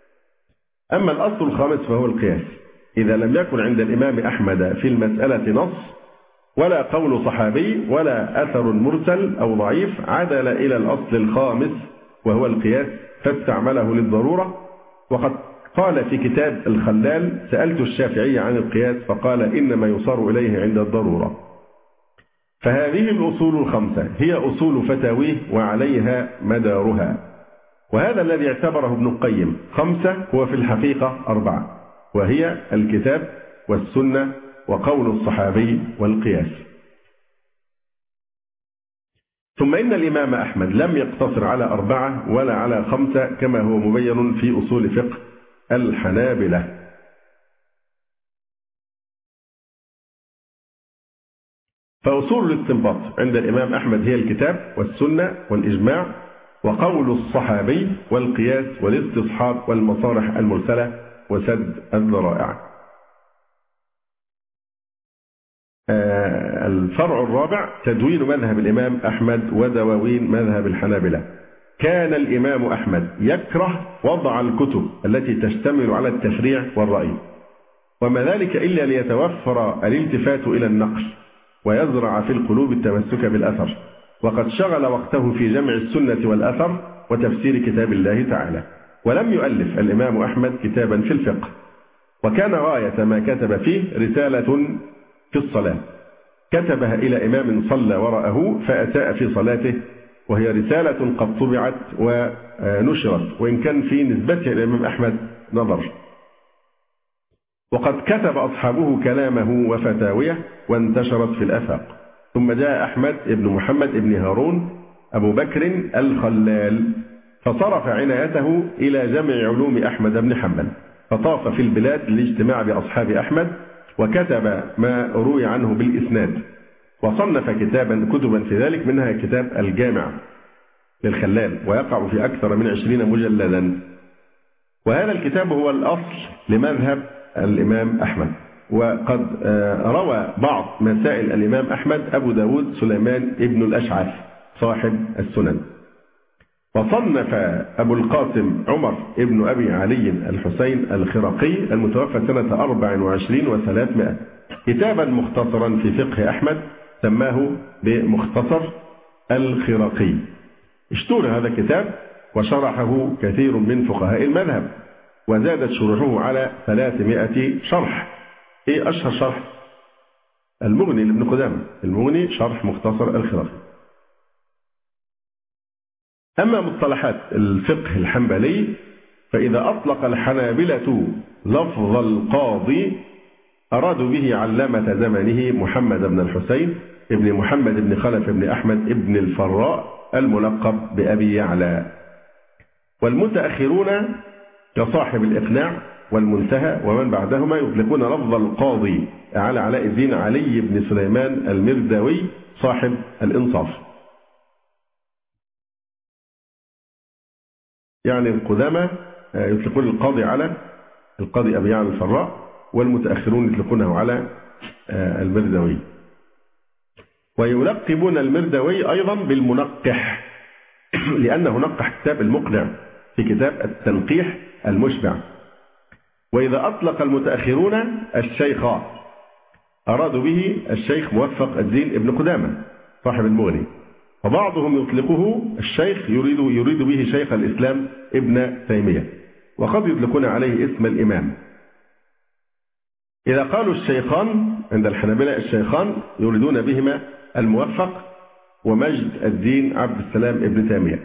أما الأصل الخامس فهو القياس، إذا لم يكن عند الإمام أحمد في المسألة نص ولا قول صحابي ولا أثر مرسل أو ضعيف عدل إلى الأصل الخامس وهو القياس فاستعمله للضرورة. وقد قال في كتاب الخلال سألت الشافعي عن القياس فقال إنما يصار إليه عند الضرورة. فهذه الأصول الخمسة هي أصول فتاويه وعليها مدارها، وهذا الذي اعتبره ابن القيم 5 هو في الحقيقة 4، وهي الكتاب والسنة وقول الصحابي والقياس. ثم إن الإمام أحمد لم يقتصر على 4 ولا على 5 كما هو مبين في أصول فقه الحنابلة. فأصول الاستنباط عند الإمام أحمد هي الكتاب والسنة والإجماع وقول الصحابي والقياس والاستصحاب والمصالح المرسلة وسد الذرائع. الفرع الرابع تدوين مذهب الإمام أحمد ودواوين مذهب الحنابلة. كان الإمام أحمد يكره وضع الكتب التي تشتمل على التفريع والرأي، وما ذلك إلا ليتوفر الالتفات إلى النقل ويزرع في القلوب التمسك بالأثر، وقد شغل وقته في جمع السنة والأثر وتفسير كتاب الله تعالى. ولم يؤلف الإمام أحمد كتابا في الفقه، وكان غاية ما كتب فيه رسالة في الصلاة كتبها إلى إمام صلى وراءه فأساء في صلاته، وهي رسالة قد طبعت ونشرت، وإن كان في نسبتها إلى الإمام أحمد نظر. وقد كتب أصحابه كلامه وفتاويه وانتشرت في الآفاق. ثم جاء أحمد بن محمد بن هارون أبو بكر الخلال، فصرف عنايته إلى جمع علوم أحمد بن حنبل، فطاف في البلاد للاجتماع بأصحاب أحمد، وكتب ما روي عنه بالإسناد، وصنف كتبا في ذلك، منها كتاب الجامع للخلال، ويقع في أكثر من 20 مجلدا. وهذا الكتاب هو الأصل لمذهب الإمام أحمد. وقد روى بعض مسائل الإمام أحمد أبو داود سليمان ابن الأشعث صاحب السنن. وصنف أبو القاسم عمر ابن أبي علي الحسين الخرقي المتوفى سنة 24 و300 كتابا مختصرا في فقه أحمد سماه بمختصر الخرقي. اشتهر هذا الكتاب وشرحه كثير من فقهاء المذهب، وزادت شروحه على 300 شرح. ايه اشهر شرح؟ المغني لابن قدامة، المغني شرح مختصر الخرقي. اما مصطلحات الفقه الحنبلي فاذا اطلق الحنابلة لفظ القاضي ارادوا به علامة زمنه محمد بن الحسين ابن محمد بن خلف بن احمد ابن الفراء الملقب بأبي يعلى. والمتأخرون كصاحب الإقناع والمنتهى ومن بعدهما يطلقون لفظ القاضي على علاء الدين علي بن سليمان المرداوي صاحب الإنصاف. يعني القدامى يطلقون القاضي على القاضي أبي يعلى الفراء، والمتأخرون يطلقونه على المرداوي. ويلقبون المرداوي أيضا بالمنقح لأنه نقح كتاب المقنع في كتاب التنقيح المشبع. وإذا أطلق المتأخرون الشيخ أرادوا به الشيخ موفق الدين ابن قدامة صاحب المغني، وبعضهم يطلقه الشيخ يريد به شيخ الإسلام ابن تيمية، وقد يطلقون عليه اسم الإمام. إذا قالوا الشيخان عند الحنابلة الشيخان يريدون بهما الموفق ومجد الدين عبد السلام ابن تيمية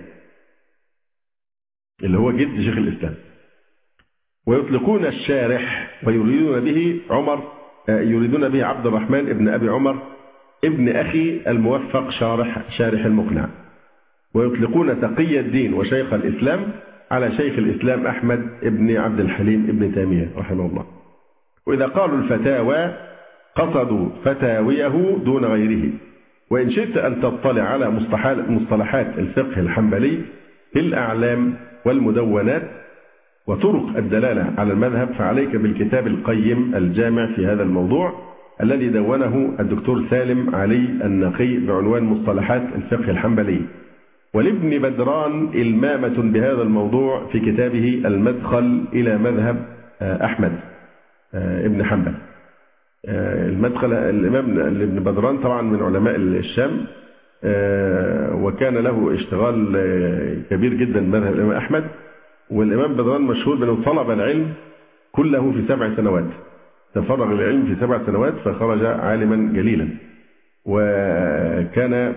اللي هو جد شيخ الإسلام. ويطلقون الشارح ويريدون به يريدون به عبد الرحمن ابن أبي عمر ابن أخي الموفق شارح المقنع. ويطلقون تقي الدين وشيخ الإسلام على شيخ الإسلام أحمد ابن عبد الحليم ابن تيمية رحمه الله. وإذا قالوا الفتاوى قصدوا فتاويه دون غيره. وإن شئت أن تطلع على مصطلحات الفقه الحنبلي في الأعلام والمدونات وطرق الدلالة على المذهب فعليك بالكتاب القيم الجامع في هذا الموضوع الذي دونه الدكتور سالم علي النقي بعنوان مصطلحات الفقه الحنبلي. ولابن بدران إلمامة بهذا الموضوع في كتابه المدخل إلى مذهب أحمد ابن حنبل. المدخل الإمام ابن بدران طبعا من علماء الشام، وكان له اشتغال كبير جدا بمذهب الإمام أحمد. والإمام بدران مشهور بأنه طلب العلم كله في 7 سنوات، تفرغ للعلم في 7 سنوات فخرج عالما جليلا. وكان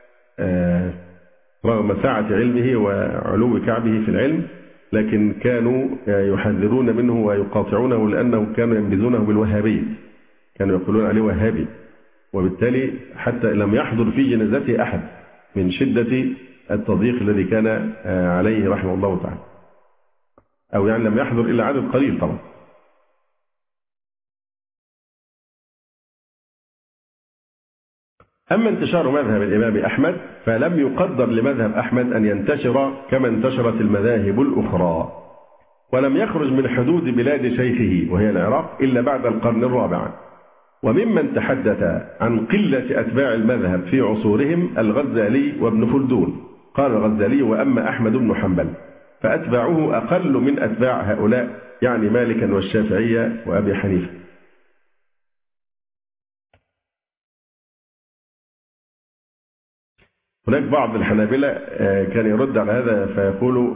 رغم سعة علمه وعلو كعبه في العلم لكن كانوا يحذرون منه ويقاطعونه لأنه كانوا ينبذونه بالوهابية، كانوا يقولون عليه وهابي، وبالتالي حتى لم يحضر في جنازته أحد من شدة التضييق الذي كان عليه رحمه الله تعالى، أو يعني لم يحضر إلا عدد قليل طبعا. أما انتشار مذهب الإمام أحمد فلم يقدر لمذهب أحمد أن ينتشر كما انتشرت المذاهب الأخرى، ولم يخرج من حدود بلاد شيخه وهي العراق إلا بعد القرن الرابع. وممن تحدث عن قلة أتباع المذهب في عصورهم الغزالي وابن خلدون. قال الغزالي: وأما أحمد بن حنبل فأتباعه أقل من أتباع هؤلاء، يعني مالكا والشافعية وأبي حنيفة. هناك بعض الحنابلة كان يرد على هذا فيقول: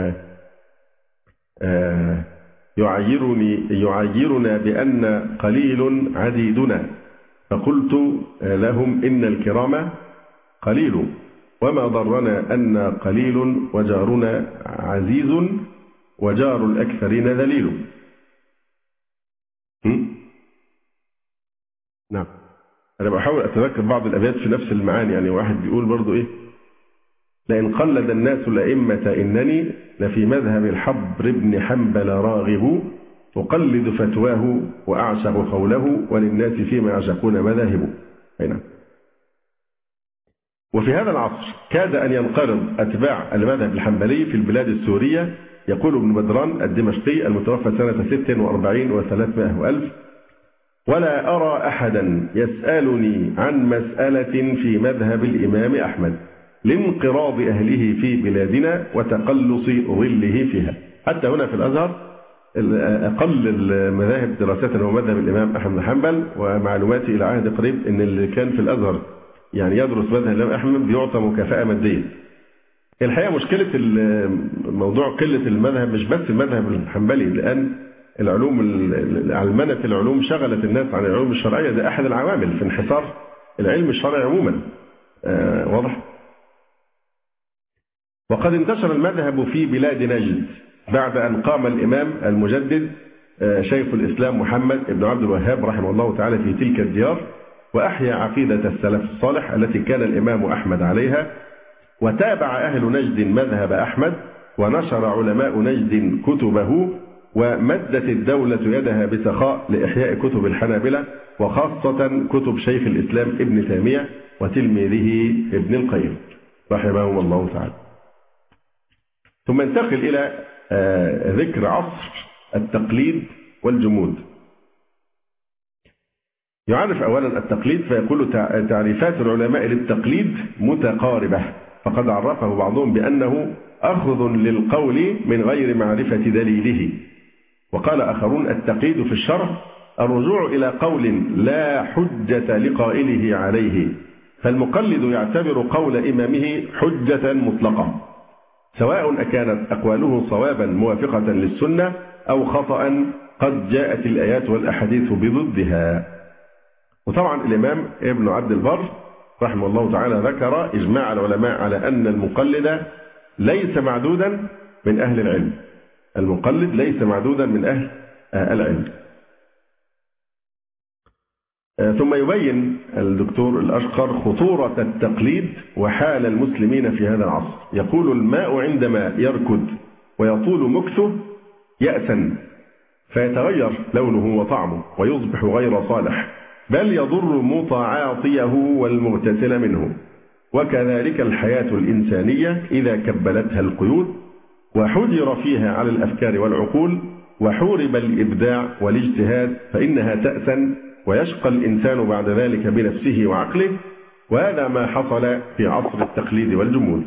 يعيرنا بأن قليل عديدنا، فقلت لهم: إن الكرام قليل، وما ضرنا أن قليل وجارنا عزيز وجار الأكثرين ذليل. نعم، أنا بحاول أتذكر بعض الأبيات في نفس المعاني. يعني واحد بيقول برضو إيه: لئن قلد الناس الأئمة إنني لفي مذهب الحبر بن حنبل راغب، أقلد فتواه وأعشق قوله، وللناس فيما يعشقون مذاهب. نعم. وفي هذا العصر كاد أن ينقرض أتباع المذهب الحنبلي في البلاد السورية. يقول ابن بدران الدمشقي المتوفى سنة 46 و300 وألف: ولا أرى أحدا يسألني عن مسألة في مذهب الإمام أحمد لانقراض أهله في بلادنا وتقلص ظله فيها. حتى هنا في الأزهر أقل المذاهب دراسة هو مذهب الإمام أحمد بن حنبل، ومعلوماتي إلى عهد قريب أن اللي كان في الأزهر يعني يدرس مذهب الإمام أحمد بيعطى مكافأة مادية. الحقيقة مشكلة موضوع قلة المذهب مش بس المذهب الحنبلي، لأن العلوم علمنة العلوم شغلت الناس عن العلوم الشرعية. ده أحد العوامل في انحصار العلم الشرعي عموما. واضح؟ وقد انتشر المذهب في بلاد نجد بعد أن قام الإمام المجدد شيخ الإسلام محمد بن عبد الوهاب رحمه الله تعالى في تلك الديار، وأحيا عقيدة السلف الصالح التي كان الإمام أحمد عليها. وتابع أهل نجد مذهب أحمد، ونشر علماء نجد كتبه، ومدت الدولة يدها بسخاء لإحياء كتب الحنابلة، وخاصة كتب شيخ الإسلام ابن تيمية وتلميذه ابن القيم رحمهم الله تعالى. ثم انتقل إلى ذكر عصر التقليد والجمود. يعرف أولا التقليد فيقول: تعريفات العلماء للتقليد متقاربة، فقد عرفه بعضهم بأنه أخذ للقول من غير معرفة دليله. وقال آخرون: التقليد في الشرع الرجوع إلى قول لا حجة لقائله عليه، فالمقلد يعتبر قول إمامه حجة مطلقة، سواء أكانت أقواله صوابا موافقة للسنة أو خطأ قد جاءت الآيات والأحاديث بضدها. وطبعا الإمام ابن عبد البر رحمه الله تعالى ذكر إجماع العلماء على أن المقلد ليس معدودا من أهل العلم. المقلد ليس معدودا من أهل العلم. ثم يبين الدكتور الأشقر خطورة التقليد وحال المسلمين في هذا العصر. يقول: الماء عندما يركد ويطول مكثه يأسا فيتغير لونه وطعمه ويصبح غير صالح، بل يضر متعاطيه والمغتسل منه. وكذلك الحياة الإنسانية إذا كبلتها القيود وحجر فيها على الأفكار والعقول وحورب الإبداع والاجتهاد فإنها تأسا، ويشقى الإنسان بعد ذلك بنفسه وعقله. وهذا ما حصل في عصر التقليد والجمود.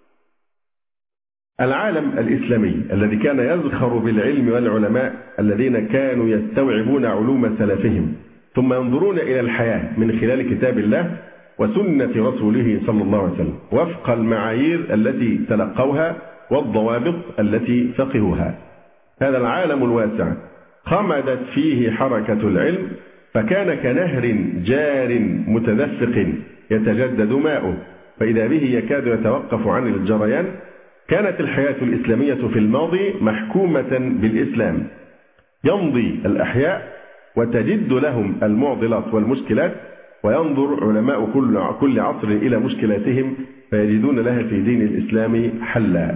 العالم الإسلامي الذي كان يزخر بالعلم والعلماء الذين كانوا يستوعبون علوم سلفهم ثم ينظرون إلى الحياة من خلال كتاب الله وسنة رسوله صلى الله عليه وسلم وفق المعايير التي تلقوها والضوابط التي فقهوها. هذا العالم الواسع خمدت فيه حركة العلم، فكان كنهر جار متدفق يتجدد ماؤه، فإذا به يكاد يتوقف عن الجريان. كانت الحياة الإسلامية في الماضي محكومة بالإسلام، يمضي الأحياء وتجد لهم المعضلات والمشكلات، وينظر علماء كل عصر إلى مشكلاتهم فيجدون لها في دين الإسلام حلا.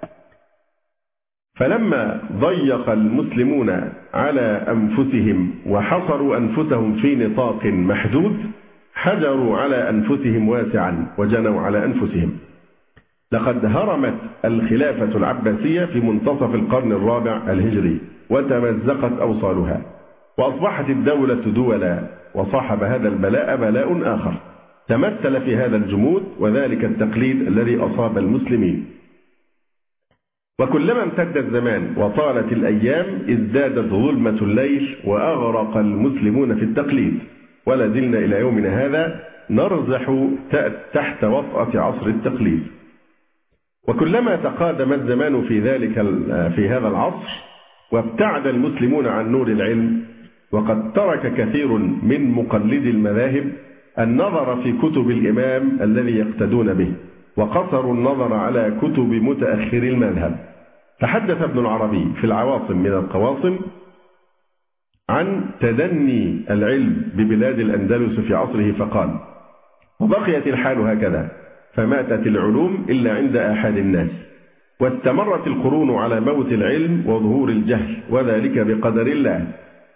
فلما ضيق المسلمون على أنفسهم وحصروا أنفسهم في نطاق محدود حجروا على أنفسهم واسعا وجنوا على أنفسهم. لقد هرمت الخلافة العباسية في منتصف القرن الرابع الهجري وتمزقت أوصالها وأصبحت الدولة دولا، وصاحب هذا البلاء بلاء آخر تمثل في هذا الجمود، وذلك التقليد الذي أصاب المسلمين. وكلما امتد الزمان وطالت الأيام ازدادت ظلمة الليل وأغرق المسلمون في التقليد، ولا زلنا إلى يومنا هذا نرزح تحت وطأة عصر التقليد. وكلما تقادم الزمان في هذا العصر وابتعد المسلمون عن نور العلم، وقد ترك كثير من مقلدي المذاهب النظر في كتب الإمام الذي يقتدون به، وقصروا النظر على كتب متأخري المذهب. تحدث ابن العربي في العواصم من القواصم عن تدني العلم ببلاد الأندلس في عصره فقال: وبقيت الحال هكذا، فماتت العلوم إلا عند أحد الناس، واستمرت القرون على موت العلم وظهور الجهل، وذلك بقدر الله.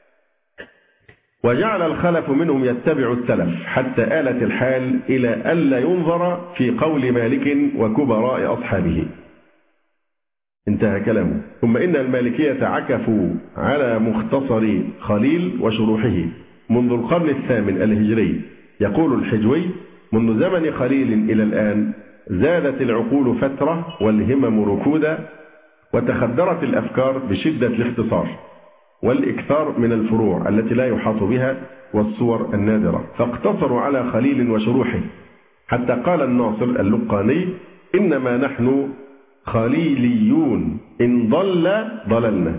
وجعل الخلف منهم يتبع السلف، حتى آلت الحال إلى ألا ينظر في قول مالك وكبراء أصحابه. انتهى كلامه. ثم إن المالكية عكفوا على مختصر خليل وشروحه منذ القرن الثامن الهجري. يقول الحجوي: منذ زمن خليل إلى الآن زادت العقول فترة والهمم ركودا، وتخدرت الأفكار بشدة الاختصار والإكثار من الفروع التي لا يحاط بها والصور النادرة، فاقتصروا على خليل وشروحه، حتى قال الناصر اللقاني: إنما نحن خليليون إن ضل ضللنا.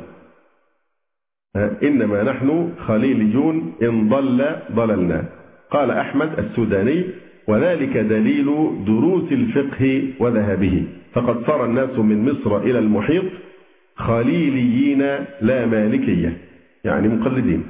إنما نحن خليليون إن ضل ضللنا. قال أحمد السوداني: وذلك دليل دروس الفقه وذهبه، فقد صار الناس من مصر إلى المحيط خليليين لا مالكية، يعني مقلدين.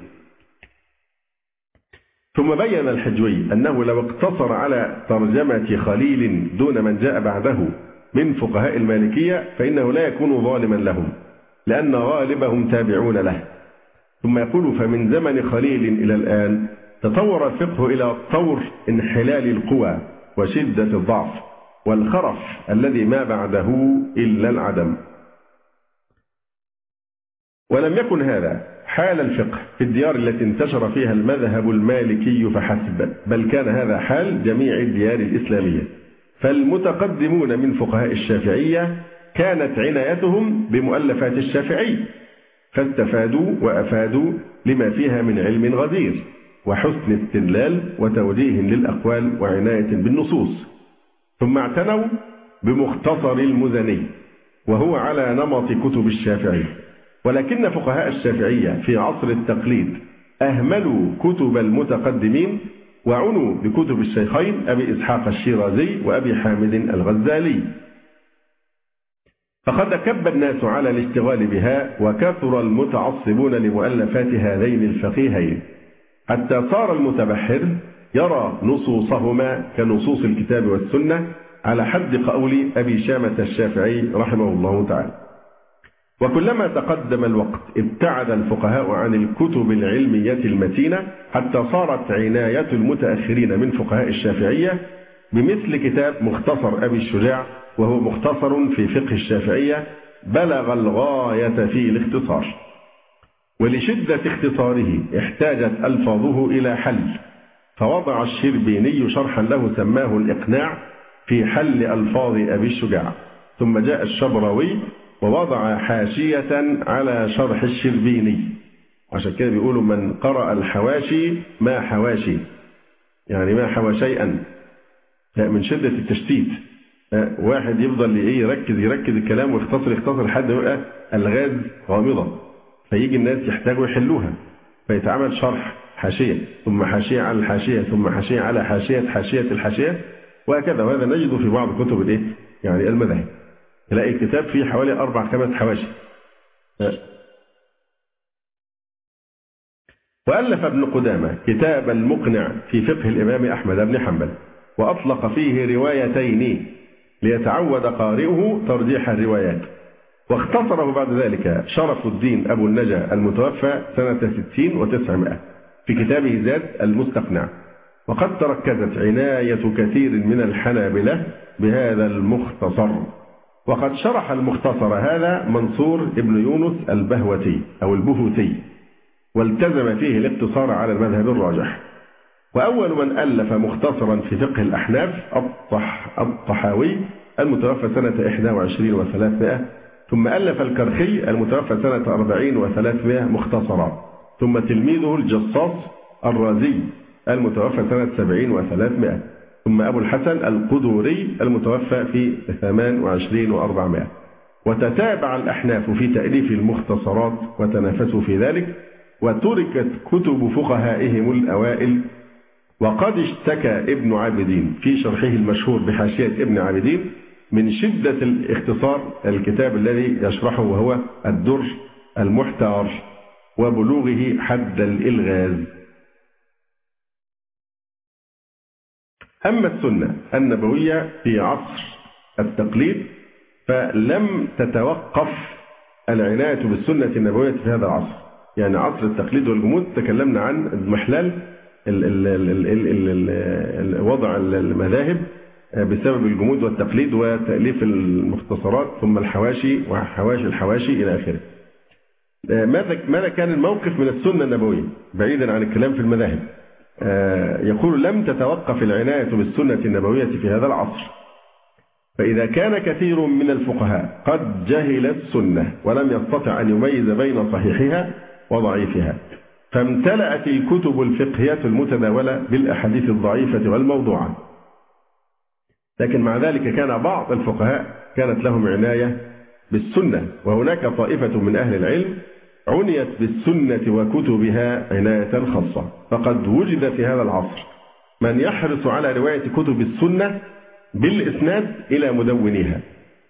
ثم بين الحجوي أنه لو اقتصر على ترجمة خليل دون من جاء بعده من فقهاء المالكية فإنه لا يكون ظالما لهم، لأن غالبهم تابعون له. ثم يقول: فمن زمن خليل إلى الآن تطور الفقه إلى طور انحلال القوى وشدة الضعف والخرف الذي ما بعده إلا العدم. ولم يكن هذا حال الفقه في الديار التي انتشر فيها المذهب المالكي فحسب، بل كان هذا حال جميع الديار الإسلامية. فالمتقدمون من فقهاء الشافعية كانت عنايتهم بمؤلفات الشافعي، فاستفادوا وأفادوا لما فيها من علم غزير وحسن استدلال وتوجيه للأقوال وعناية بالنصوص. ثم اعتنوا بمختصر المزني، وهو على نمط كتب الشافعي. ولكن فقهاء الشافعية في عصر التقليد أهملوا كتب المتقدمين، وعنوا بكتب الشيخين أبي إسحاق الشيرازي وأبي حامد الغزالي، فقد كب الناس على الاشتغال بها، وكثر المتعصبون لمؤلفات هذين الفقيهين، حتى صار المتبحر يرى نصوصهما كنصوص الكتاب والسنة على حد قول أبي شامة الشافعي رحمه الله تعالى. وكلما تقدم الوقت ابتعد الفقهاء عن الكتب العلمية المتينة، حتى صارت عناية المتأخرين من فقهاء الشافعية بمثل كتاب مختصر أبي الشجاع، وهو مختصر في فقه الشافعية بلغ الغاية في الاختصار. ولشدة اختصاره احتاجت ألفاظه إلى حل، فوضع الشربيني شرحا له سماه الإقناع في حل ألفاظ أبي الشجاع. ثم جاء الشبراوي ووضع حاشية على شرح الشربيني، عشان كده بيقولوا من قرأ الحواشي ما حواشي، يعني ما حوى شيئا، من شدة التشتيت. واحد يفضل يركز الكلام ويختصر لحد ما يبقى الغاز غامضة، فيجي الناس يحتاجوا يحلوها، فيتعمل شرح حاشية ثم حاشية على الحاشية ثم حاشية على حاشية الحاشية، وهكذا. وهذا نجده في بعض كتب يعني المذاهب، تلاقي الكتاب فيه حوالي 4-5 حواشي. وألف ابن قدامة كتاب المقنع في فقه الإمام أحمد بن حنبل، وأطلق فيه روايتين ليتعود قارئه ترجيح الروايات، واختصره بعد ذلك شرف الدين أبو النجا المتوفى سنة 60 و900 في كتابه زاد المستقنع. وقد تركزت عناية كثير من الحنابلة بهذا المختصر. وقد شرح المختصر هذا منصور ابن يونس البهوتي أو البهوتي، والتزم فيه الاقتصار على المذهب الراجح. وأول من ألف مختصرا في فقه الأحناف الطحاوي المتوفى سنة 21 و300، ثم ألف الكرخي المتوفى سنة 40 و300 مختصرا، ثم تلميذه الجصاص الرازي المتوفى سنة 70 و300، ثم أبو الحسن القدوري المتوفى في 28 و400. وتتابع الأحناف في تأليف المختصرات وتنافسوا في ذلك، وتركت كتب فقهائهم الأوائل. وقد اشتكى ابن عابدين في شرحه المشهور بحاشية ابن عابدين من شدة الاختصار الكتاب الذي يشرحه، وهو الدر المحتار، وبلوغه حد الإلغاز. أما السنة النبوية في عصر التقليد فلم تتوقف العناية بالسنة النبوية في هذا العصر. يعني عصر التقليد والجمود تكلمنا عن اضمحلال وضع المذاهب بسبب الجمود والتقليد وتأليف المختصرات، ثم الحواشي وحواشي الحواشي إلى آخره. ماذا كان الموقف من السنة النبوية بعيدا عن الكلام في المذاهب؟ يقول لم تتوقف العناية بالسنة النبوية في هذا العصر، فإذا كان كثير من الفقهاء قد جهل السنة ولم يستطع أن يميز بين صحيحها وضعيفها، فامتلأت الكتب الفقهية المتداولة بالأحاديث الضعيفة والموضوعة. لكن مع ذلك كان بعض الفقهاء كانت لهم عناية بالسنة، وهناك طائفة من أهل العلم عنيت بالسنة وكتبها عناية خاصة. فقد وجد في هذا العصر من يحرص على رواية كتب السنة بالإسناد إلى مدونيها.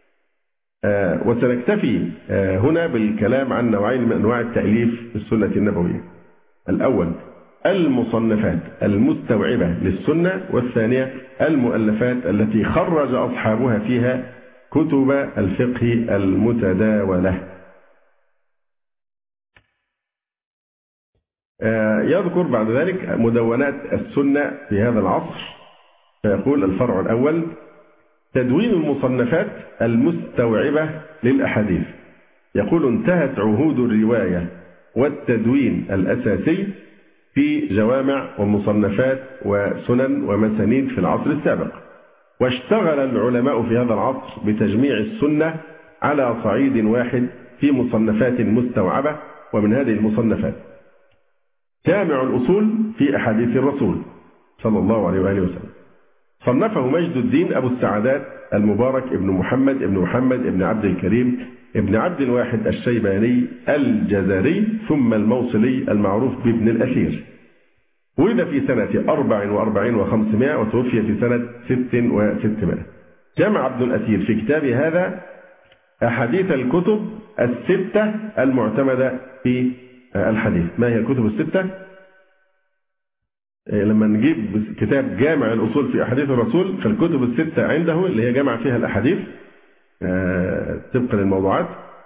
وسنكتفي هنا بالكلام عن نوعين من أنواع التأليف في السنة النبوية. الأول المصنفات المستوعبة للسنة، والثانية المؤلفات التي خرج أصحابها فيها كتب الفقه المتداولة. يذكر بعد ذلك مدونات السنة في هذا العصر، فيقول الفرع الأول تدوين المصنفات المستوعبة للأحاديث. يقول انتهت عهود الرواية والتدوين الأساسي في جوامع ومصنفات وسنن ومسانيد في العصر السابق، واشتغل العلماء في هذا العصر بتجميع السنة على صعيد واحد في مصنفات مستوعبة. ومن هذه المصنفات جامع الأصول في أحاديث الرسول صلى الله عليه وآله وسلم، صنفه مجد الدين أبو السعدات المبارك ابن محمد ابن عبد الكريم ابن عبد الواحد الشيباني الجزري، ثم الموصلي المعروف بابن الأثير. ولد في سنة 44 و500 وتوفي في سنة 6 و600. جمع ابن الأثير في كتابه هذا أحاديث الكتب الستة المعتمدة في الحديث. ما هي الكتب الستة؟ لما نجيب كتاب جامع الأصول في أحاديث الرسول، فالكتب الستة عنده اللي هي جمع فيها الأحاديث طبقا للموضوعات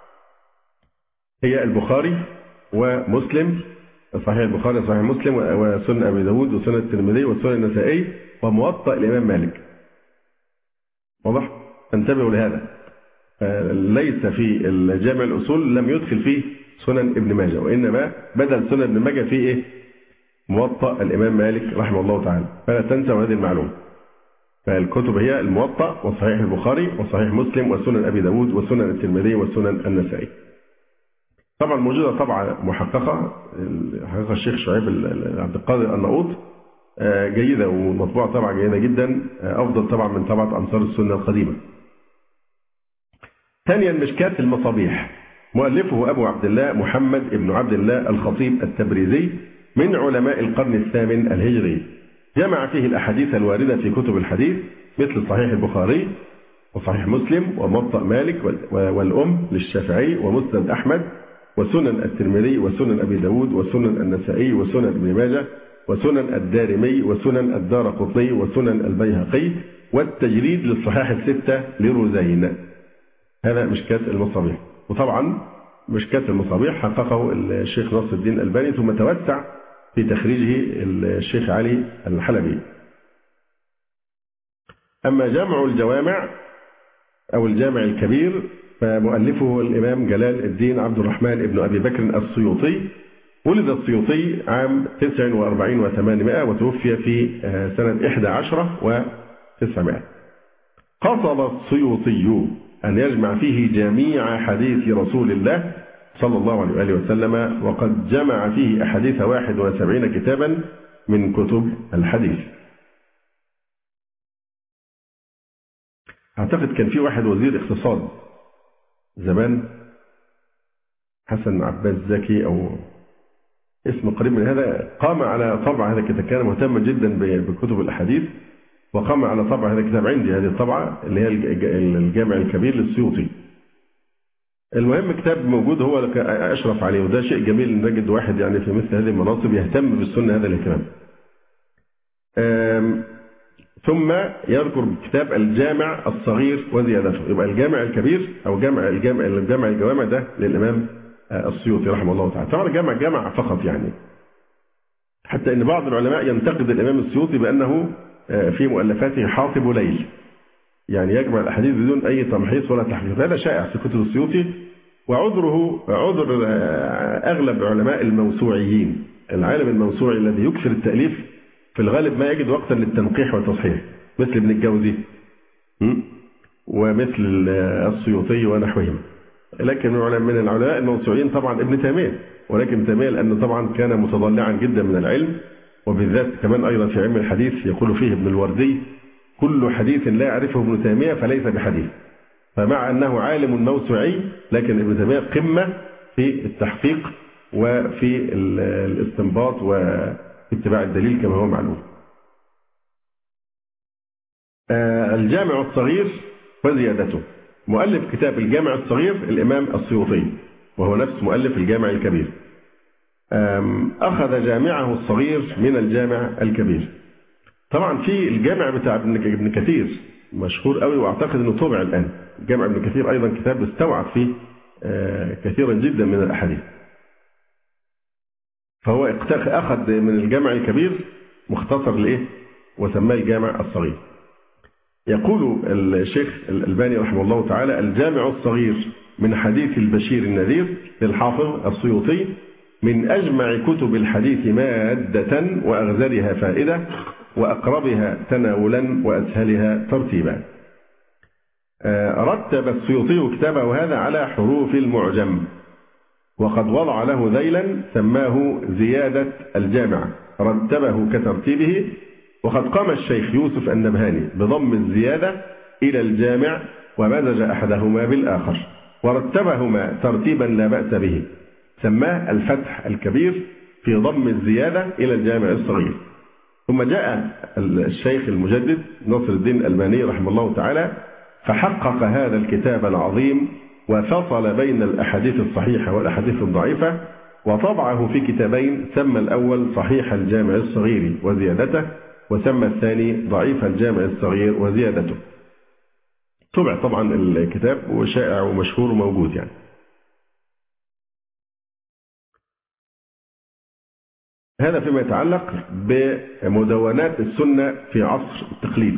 هي البخاري ومسلم، صحيح البخاري وصحيح مسلم وسنن أبي داود وسنن الترمذي وسنن النسائي وموطأ الإمام مالك. واضح؟ انتبهوا لهذا. ليس في الجامع الأصول لم يدخل فيه سنن ابن ماجه، وإنما بدل سنن ابن ماجه فيه إيه؟ موطأ الإمام مالك رحمه الله تعالى. فلا تنسوا هذه المعلومة. فالكتب هي الموطأ وصحيح البخاري وصحيح مسلم وسنن أبي داود وسنن الترمذي وسنن النسائي. طبعا موجودة طبعة محققة حققها الشيخ شعيب عبد القادر النقوط جيدة، ومطبوعة طبعا جيدة جدا، أفضل طبعا من طبعة أنصار السنة القديمة. ثانيا مشكاة المصابيح، مؤلفه أبو عبد الله محمد ابن عبد الله الخطيب التبريزي من علماء القرن الثامن الهجري. جمع فيه الأحاديث الواردة في كتب الحديث مثل صحيح البخاري وصحيح مسلم وموطأ مالك والأم للشافعي ومسند أحمد وسنن الترمذي وسنن أبي داود وسنن النسائي وسنن ابن ماجه وسنن الدارمي وسنن الدارقطني وسنن البيهقي والتجريد للصحاح الستة لروزين. هذا مشكاة المصابيح. وطبعا مشكاة المصابيح حققه الشيخ ناصر الدين الألباني، ثم توسع في تخريجه الشيخ علي الحلبي. أما جامع الجوامع أو الجامع الكبير فمؤلفه الإمام جلال الدين عبد الرحمن بن أبي بكر السيوطي. ولد السيوطي عام 49 و800 وتوفي في سنة 11 و900. قصد السيوطي أن يجمع فيه جميع حديث رسول الله صلى الله عليه وآله وسلم، وقد جمع فيه أحاديث 71 كتابا من كتب الحديث. أعتقد كان في واحد وزير اقتصاد زمان، حسن عباس زكي أو اسم قريب من هذا، قام على طبع هذا الكتاب، كان مهتما جدا بكتب الأحاديث، وقام على طبع هذا الكتاب. عندي هذه الطبعة اللي هي الجامع الكبير للسيوطي. المهم كتاب موجود هو أشرف عليه، وده شيء جميل أن نجد واحد يعني في مثل هذه المناصب يهتم بالسنة هذا الاهتمام. ثم يذكر كتاب الجامع الصغير وزيادته. يبقى الجامع الكبير أو الجامع الجوامع ده للإمام السيوطي رحمه الله تعالى. طبعا جامع فقط يعني، حتى ان بعض العلماء ينتقد الامام السيوطي بانه في مؤلفاته حاطب ليل، يعني يجمع الاحاديث بدون اي تمحيص ولا تحقيق. هذا شائع في كتب السيوطي، وعذره عذر اغلب علماء الموسوعيين. العالم الموسوعي الذي يكثر التاليف في الغالب ما يجد وقتا للتنقيح والتصحيح، مثل ابن الجوزي ومثل السيوطي ونحوهم. لكن من العلماء الموسوعيين طبعا ابن تيمية، ولكن ابن تيمية لأنه طبعا كان متضلعا جدا من العلم، وبالذات كمان أيضا في علم الحديث يقول فيه ابن الوردي: كل حديث لا يعرفه ابن تيمية فليس بحديث. فمع أنه عالم موسوعي، لكن ابن تيمية قمة في التحقيق وفي الاستنباط واتباع الدليل كما هو معلوم. الجامع الصغير وزيادته. مؤلف كتاب الجامع الصغير الإمام السيوطي، وهو نفس مؤلف الجامع الكبير. أخذ جامعه الصغير من الجامع الكبير. طبعا في الجامع بتاع ابن كثير مشهور قوي، وأعتقد أنه طبع الآن. جامع ابن كثير أيضا كتاب استوعب فيه كثيرا جدا من الأحاديث. فهو أخذ من الجامع الكبير مختصر لإيه وسماه الجامع الصغير. يقول الشيخ الألباني رحمه الله تعالى: الجامع الصغير من حديث البشير النذير للحافظ السيوطي من أجمع كتب الحديث مادة وأغزلها فائدة وأقربها تناولا وأسهلها ترتيبا. رتب السيوطي كتابه هذا على حروف المعجم، وقد وضع له ذيلا سماه زيادة الجامع، رتبه كترتيبه. وقد قام الشيخ يوسف النبهاني بضم الزيادة إلى الجامع ومزج أحدهما بالآخر، ورتبهما ترتيبا لا بأس به، سماه الفتح الكبير في ضم الزيادة إلى الجامع الصغير. ثم جاء الشيخ المجدد ناصر الدين الألباني رحمه الله تعالى فحقق هذا الكتاب العظيم، وفصل بين الأحاديث الصحيحة والأحاديث الضعيفة، وطبعه في كتابين، سمى الأول صحيح الجامع الصغير وزيادته، وسمى الثاني ضعيف الجامع الصغير وزيادته. طبع طبعا الكتاب وشائع ومشهور وموجود يعني. هذا فيما يتعلق بمدونات السنة في عصر التقليد.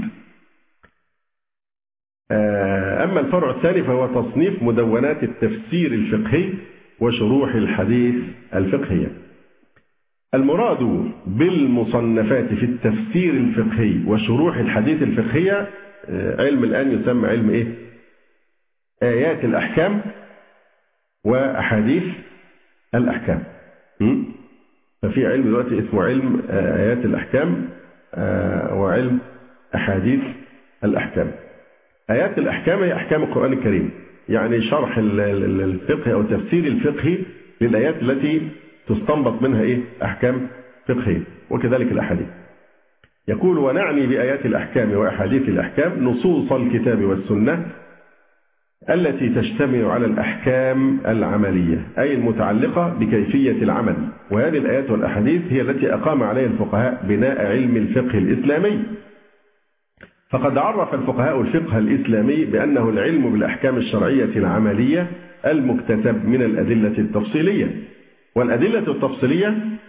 أما الفرع الثاني فهو تصنيف مدونات التفسير الفقهي وشروح الحديث الفقهية. المراد بالمصنفات في التفسير الفقهي وشروح الحديث الفقهية علم الآن يسمى علم إيه؟ آيات الأحكام وأحاديث الأحكام. ففي علم دلوقتي اسمه علم آيات الأحكام وعلم أحاديث الأحكام. آيات الأحكام هي أحكام القرآن الكريم، يعني شرح الفقه أو التفسير الفقهي للآيات التي تستنبط منها إيه؟ أحكام فقهية، وكذلك الأحاديث. يقول: ونعني بآيات الأحكام وأحاديث الأحكام نصوص الكتاب والسنة التي تشتمل على الأحكام العملية، أي المتعلقة بكيفية العمل. وهذه الآيات والأحاديث هي التي أقام عليها الفقهاء بناء علم الفقه الإسلامي. فقد عرف الفقهاء الفقه الإسلامي بأنه العلم بالأحكام الشرعية العملية المكتسب من الأدلة التفصيلية. والأدلة التفصيلية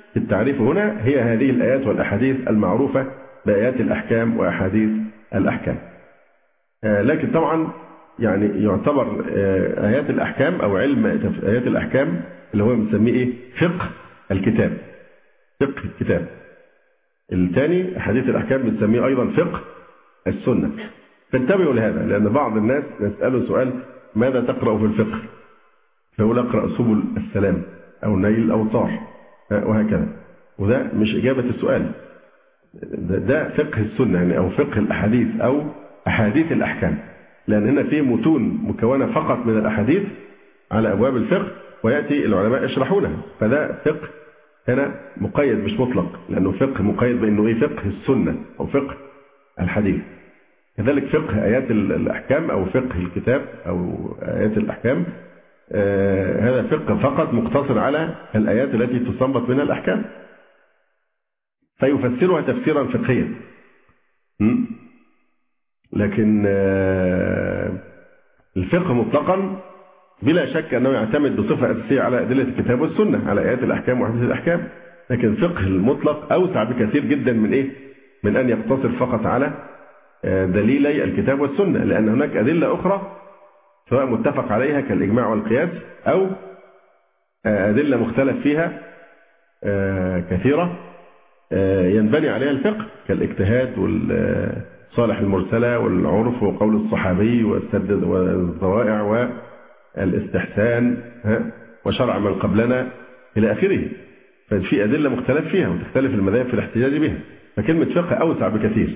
في التعريف هنا هي هذه الآيات والأحاديث المعروفة بآيات الأحكام وأحاديث الأحكام. لكن طبعا يعني يعتبر آيات الأحكام أو علم آيات الأحكام اللي هو بنسميه إيه؟ فقه الكتاب. فقه الكتاب. الثاني أحاديث الأحكام بنسميه أيضا فقه السنة. فانتبهوا لهذا، لأن بعض الناس يسألوا سؤال: ماذا تقرأ في الفقه؟ فيقول: أقرأ سبل السلام أو نيل الأوطار وهكذا. وده مش إجابة السؤال، ده فقه السنة يعني، أو فقه الأحاديث أو أحاديث الأحكام، لأن هنا في متون مكونة فقط من الأحاديث على أبواب الفقه، ويأتي العلماء يشرحونها. فده فقه هنا مقيد مش مطلق، لأنه فقه مقيد بأنه إيه؟ فقه السنة أو فقه الحديث. كذلك فقه آيات الأحكام أو فقه الكتاب أو آيات الأحكام، هذا فقه فقط مقتصر على الآيات التي تستنبط منها الأحكام، فيفسرها تفسيرا فقهيا. لكن الفقه مطلقا بلا شك أنه يعتمد بصفة أساسية على أدلة الكتاب والسنة، على آيات الأحكام وأحاديث الأحكام. لكن الفقه المطلق أوسع بكثير جدا من إيه؟ من أن يقتصر فقط على دليلي الكتاب والسنة، لأن هناك أدلة أخرى سواء متفق عليها كالإجماع والقياس، أو أدلة مختلف فيها كثيرة ينبني عليها الفقه، كالاجتهاد والصالح المرسلة والعرف وقول الصحابي والسد والذرائع والاستحسان وشرع من قبلنا إلى آخره. ففي أدلة مختلف فيها وتختلف المذاهب في الاحتجاج بها، فكلمة فقه أوسع بكثير.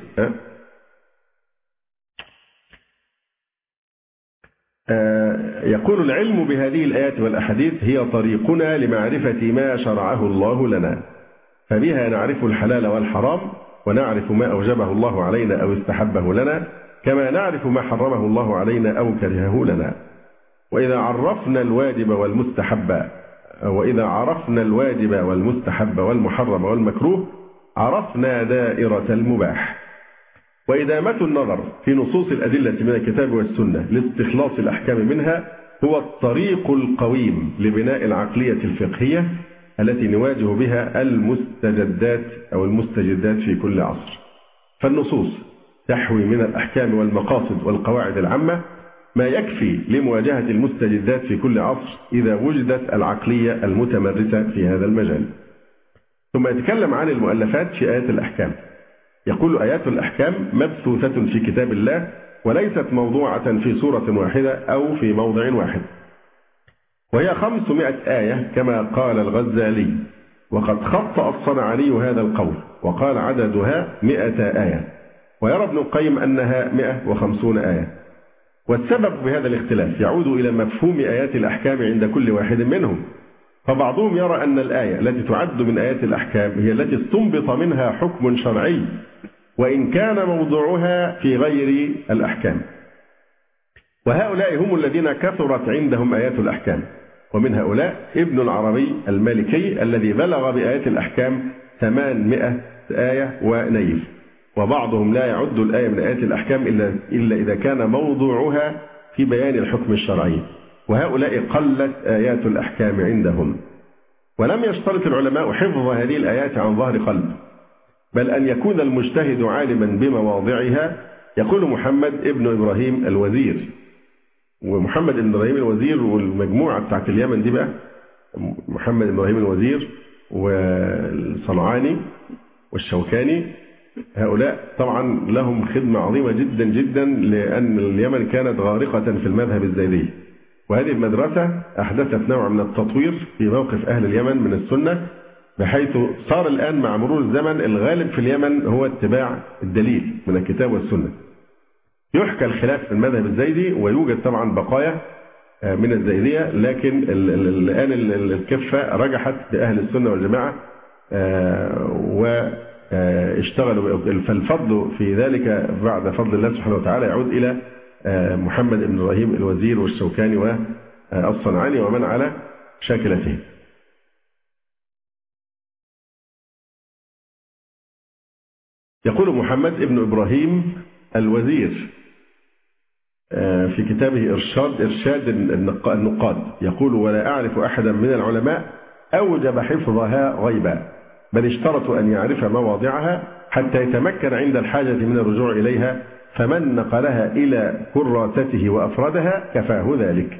يقول: العلم بهذه الآيات والأحاديث هي طريقنا لمعرفة ما شرعه الله لنا، فبها نعرف الحلال والحرام، ونعرف ما أوجبه الله علينا أو استحبه لنا، كما نعرف ما حرمه الله علينا أو كرهه لنا. وإذا عرفنا الواجب والمستحب والمحرم والمكروه، عرفنا دائرة المباح. وإدامة النظر في نصوص الأدلة من الكتاب والسنة لاستخلاص الأحكام منها هو الطريق القويم لبناء العقلية الفقهية التي نواجه بها المستجدات أو المستجدات في كل عصر. فالنصوص تحوي من الأحكام والمقاصد والقواعد العامة ما يكفي لمواجهة المستجدات في كل عصر إذا وجدت العقلية المتمرسة في هذا المجال. ثم يتكلم عن المؤلفات في آيات الأحكام. يقول: آيات الأحكام مبثوثة في كتاب الله، وليست موضوعة في سورة واحدة أو في موضع واحد، وهي 500 آية كما قال الغزالي، وقد خطأ الصنعاني هذا القول وقال عددها 100 آية، ويرى ابن القيم أنها 150 آية. والسبب بهذا الاختلاف يعود إلى مفهوم آيات الأحكام عند كل واحد منهم. فبعضهم يرى أن الآية التي تعد من آيات الأحكام هي التي استنبط منها حكم شرعي، وإن كان موضوعها في غير الأحكام. وهؤلاء هم الذين كثرت عندهم آيات الأحكام. ومن هؤلاء ابن العربي المالكي الذي بلغ بآيات الأحكام 800 آية ونيف. وبعضهم لا يعد الآية من آيات الأحكام إلا إذا كان موضوعها في بيان الحكم الشرعي، وهؤلاء قلت آيات الأحكام عندهم. ولم يشترط العلماء حفظ هذه الآيات عن ظهر قلب، بل أن يكون المجتهد عالما بمواضعها. يقول محمد ابن إبراهيم الوزير، ومحمد ابن إبراهيم الوزير والمجموعة بتاعت اليمن دي بقى، محمد ابن إبراهيم الوزير والصنعاني والشوكاني، هؤلاء طبعا لهم خدمة عظيمة جدا جدا، لأن اليمن كانت غارقة في المذهب الزيدي، وهذه المدرسة أحدثت نوع من التطوير في موقف أهل اليمن من السنة، بحيث صار الآن مع مرور الزمن الغالب في اليمن هو اتباع الدليل من الكتاب والسنة. يحكى الخلاف في المذهب الزيدي، ويوجد طبعا بقايا من الزيدية، لكن الآن الكفة رجحت بأهل السنة والجماعة واشتغلوا. فالفضل في ذلك بعد فضل الله سبحانه وتعالى يعود إلى محمد بن إبراهيم الوزير والشوكاني والصنعاني ومن على شاكلته. يقول محمد بن إبراهيم الوزير في كتابه إرشاد النقاد، يقول: ولا أعرف أحدا من العلماء أوجب حفظها غيبا بل اشترطوا أن يعرف مواضعها حتى يتمكن عند الحاجة من الرجوع إليها، فمن نقلها إلى كراسته وأفردها كفاه ذلك.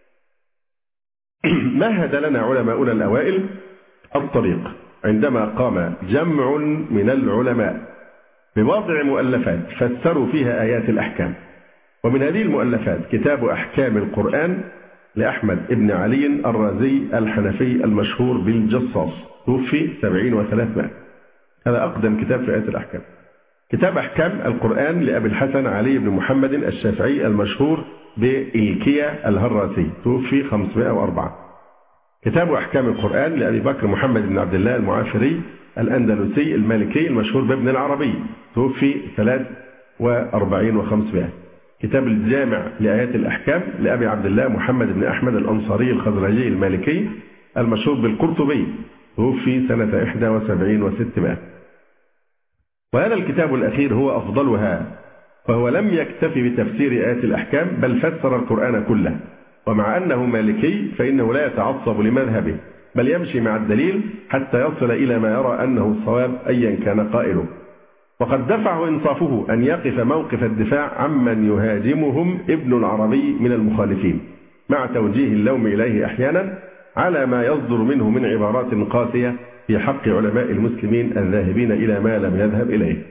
مهد لنا علماؤنا الأوائل الطريق عندما قام جمع من العلماء بوضع مؤلفات فسروا فيها آيات الأحكام. ومن هذه المؤلفات كتاب أحكام القرآن لأحمد بن علي الرازي الحنفي المشهور بالجصاص، توفي 70 و300. هذا أقدم كتاب في آيات الأحكام. كتاب أحكام القرآن لأبي الحسن علي بن محمد الشافعي المشهور بالكية الهراسي، توفي 504. كتاب أحكام القرآن لأبي بكر محمد بن عبد الله المعافري الأندلسي المالكي المشهور بابن العربي، توفي 43 و500. كتاب الجامع لآيات الأحكام لأبي عبد الله محمد بن أحمد الأنصاري الخزرجي المالكي المشهور بالقرطبي، توفي سنة 71 و600. وهذا الكتاب الأخير هو أفضلها، فهو لم يكتفي بتفسير آيات الأحكام بل فسر القرآن كله، ومع أنه مالكي فإنه لا يتعصب لمذهبه بل يمشي مع الدليل حتى يصل إلى ما يرى أنه الصواب أيا كان قائله. وقد دفعه إنصافه أن يقف موقف الدفاع عمن يهاجمهم ابن العربي من المخالفين، مع توجيه اللوم إليه أحيانا على ما يصدر منه من عبارات قاسية في حق علماء المسلمين الذاهبين إلى ما لم يذهب إليه.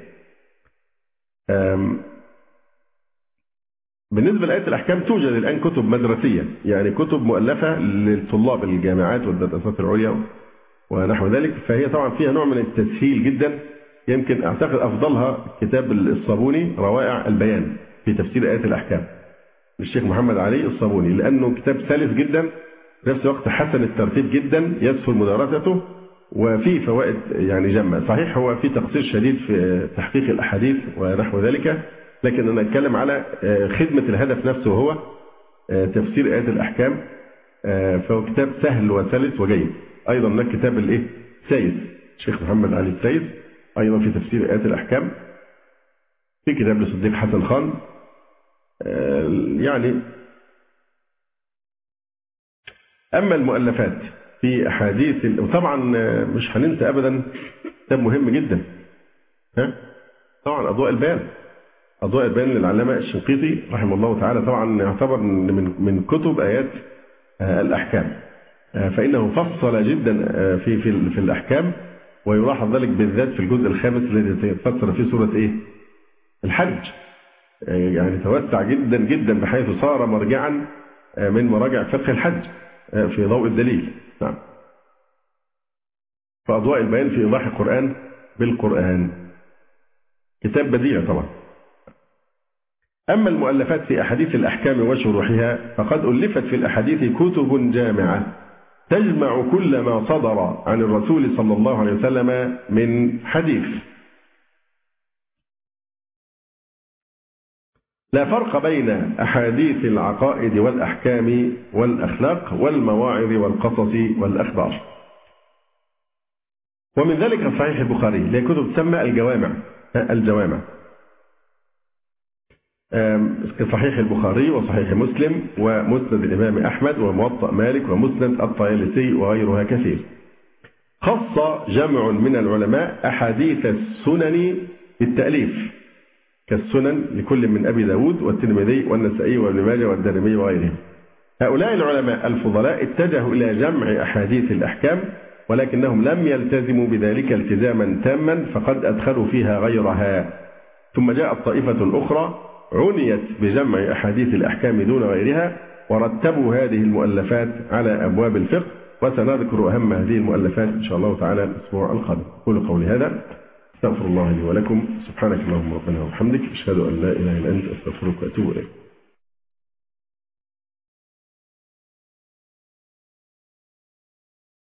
بالنسبة لآيات الأحكام توجد الآن كتب مدرسية، يعني كتب مؤلفة للطلاب الجامعات والدراسات العليا ونحو ذلك، فهي طبعا فيها نوع من التسهيل جدا. يمكن أعتقد أفضلها كتاب الصابوني روائع البيان في تفسير آيات الأحكام للشيخ محمد علي الصابوني، لأنه كتاب سلس جدا في نفس الوقت حسن الترتيب جدا، يسهل مدارسته وفيه فوائد يعني جمة. صحيح هو في تقصير شديد في تحقيق الأحاديث ونحو ذلك، لكن أنا أتكلم على خدمة الهدف نفسه وهو تفسير آيات الأحكام، فهو كتاب سهل وسلس وجيد. أيضا هناك كتاب سايس الشيخ محمد علي السايس أيضا في تفسير آيات الأحكام. في كتاب لصديق حسن خان. يعني أما المؤلفات في أحاديث، وطبعا مش هننسى أبدا كتاب مهم جدا، طبعا أضواء البيان. أضواء البيان للعلامة الشنقيطي رحمه الله تعالى، طبعا يعتبر من كتب آيات الأحكام، فإنه فصل جدا في الأحكام، ويلاحظ ذلك بالذات في الجزء الخامس الذي فسر فيه سورة الحج. يعني توسع جدا جدا بحيث صار مرجعا من مراجع فقه الحج في ضوء الدليل. نعم. فأضواء البيان في إيضاح القرآن بالقرآن، كتاب بديع طبعا. أما المؤلفات في أحاديث الأحكام وشروحها فقد ألفت في الأحاديث كتب جامعة تجمع كل ما صدر عن الرسول صلى الله عليه وسلم من حديث. لا فرق بين أحاديث العقائد والأحكام والأخلاق والمواعظ والقصص والأخبار. ومن ذلك صحيح البخاري، اللي كتب تسمى الجوامع، صحيح البخاري وصحيح مسلم ومسند الإمام أحمد وموطأ مالك ومسند الطيالسي وغيرها كثير. خص جمع من العلماء أحاديث السنن بالتأليف كالسنن لكل من أبي داود والترمذي والنسائي وابن ماجه والدارمي وغيرهم. هؤلاء العلماء الفضلاء اتجهوا إلى جمع أحاديث الأحكام، ولكنهم لم يلتزموا بذلك التزاما تاما، فقد أدخلوا فيها غيرها. ثم جاءت طائفة أخرى عنيت بجمع أحاديث الأحكام دون غيرها، ورتبوا هذه المؤلفات على أبواب الفقه، وسنذكر أهم هذه المؤلفات إن شاء الله تعالى الأسبوع القادم. أقول قولي هذا، استغفر الله لي ولكم، سبحانك اللهم ربنا وبحمدك، أشهد أن لا إله إلا أنت، أستغفرك وأتوب إليك.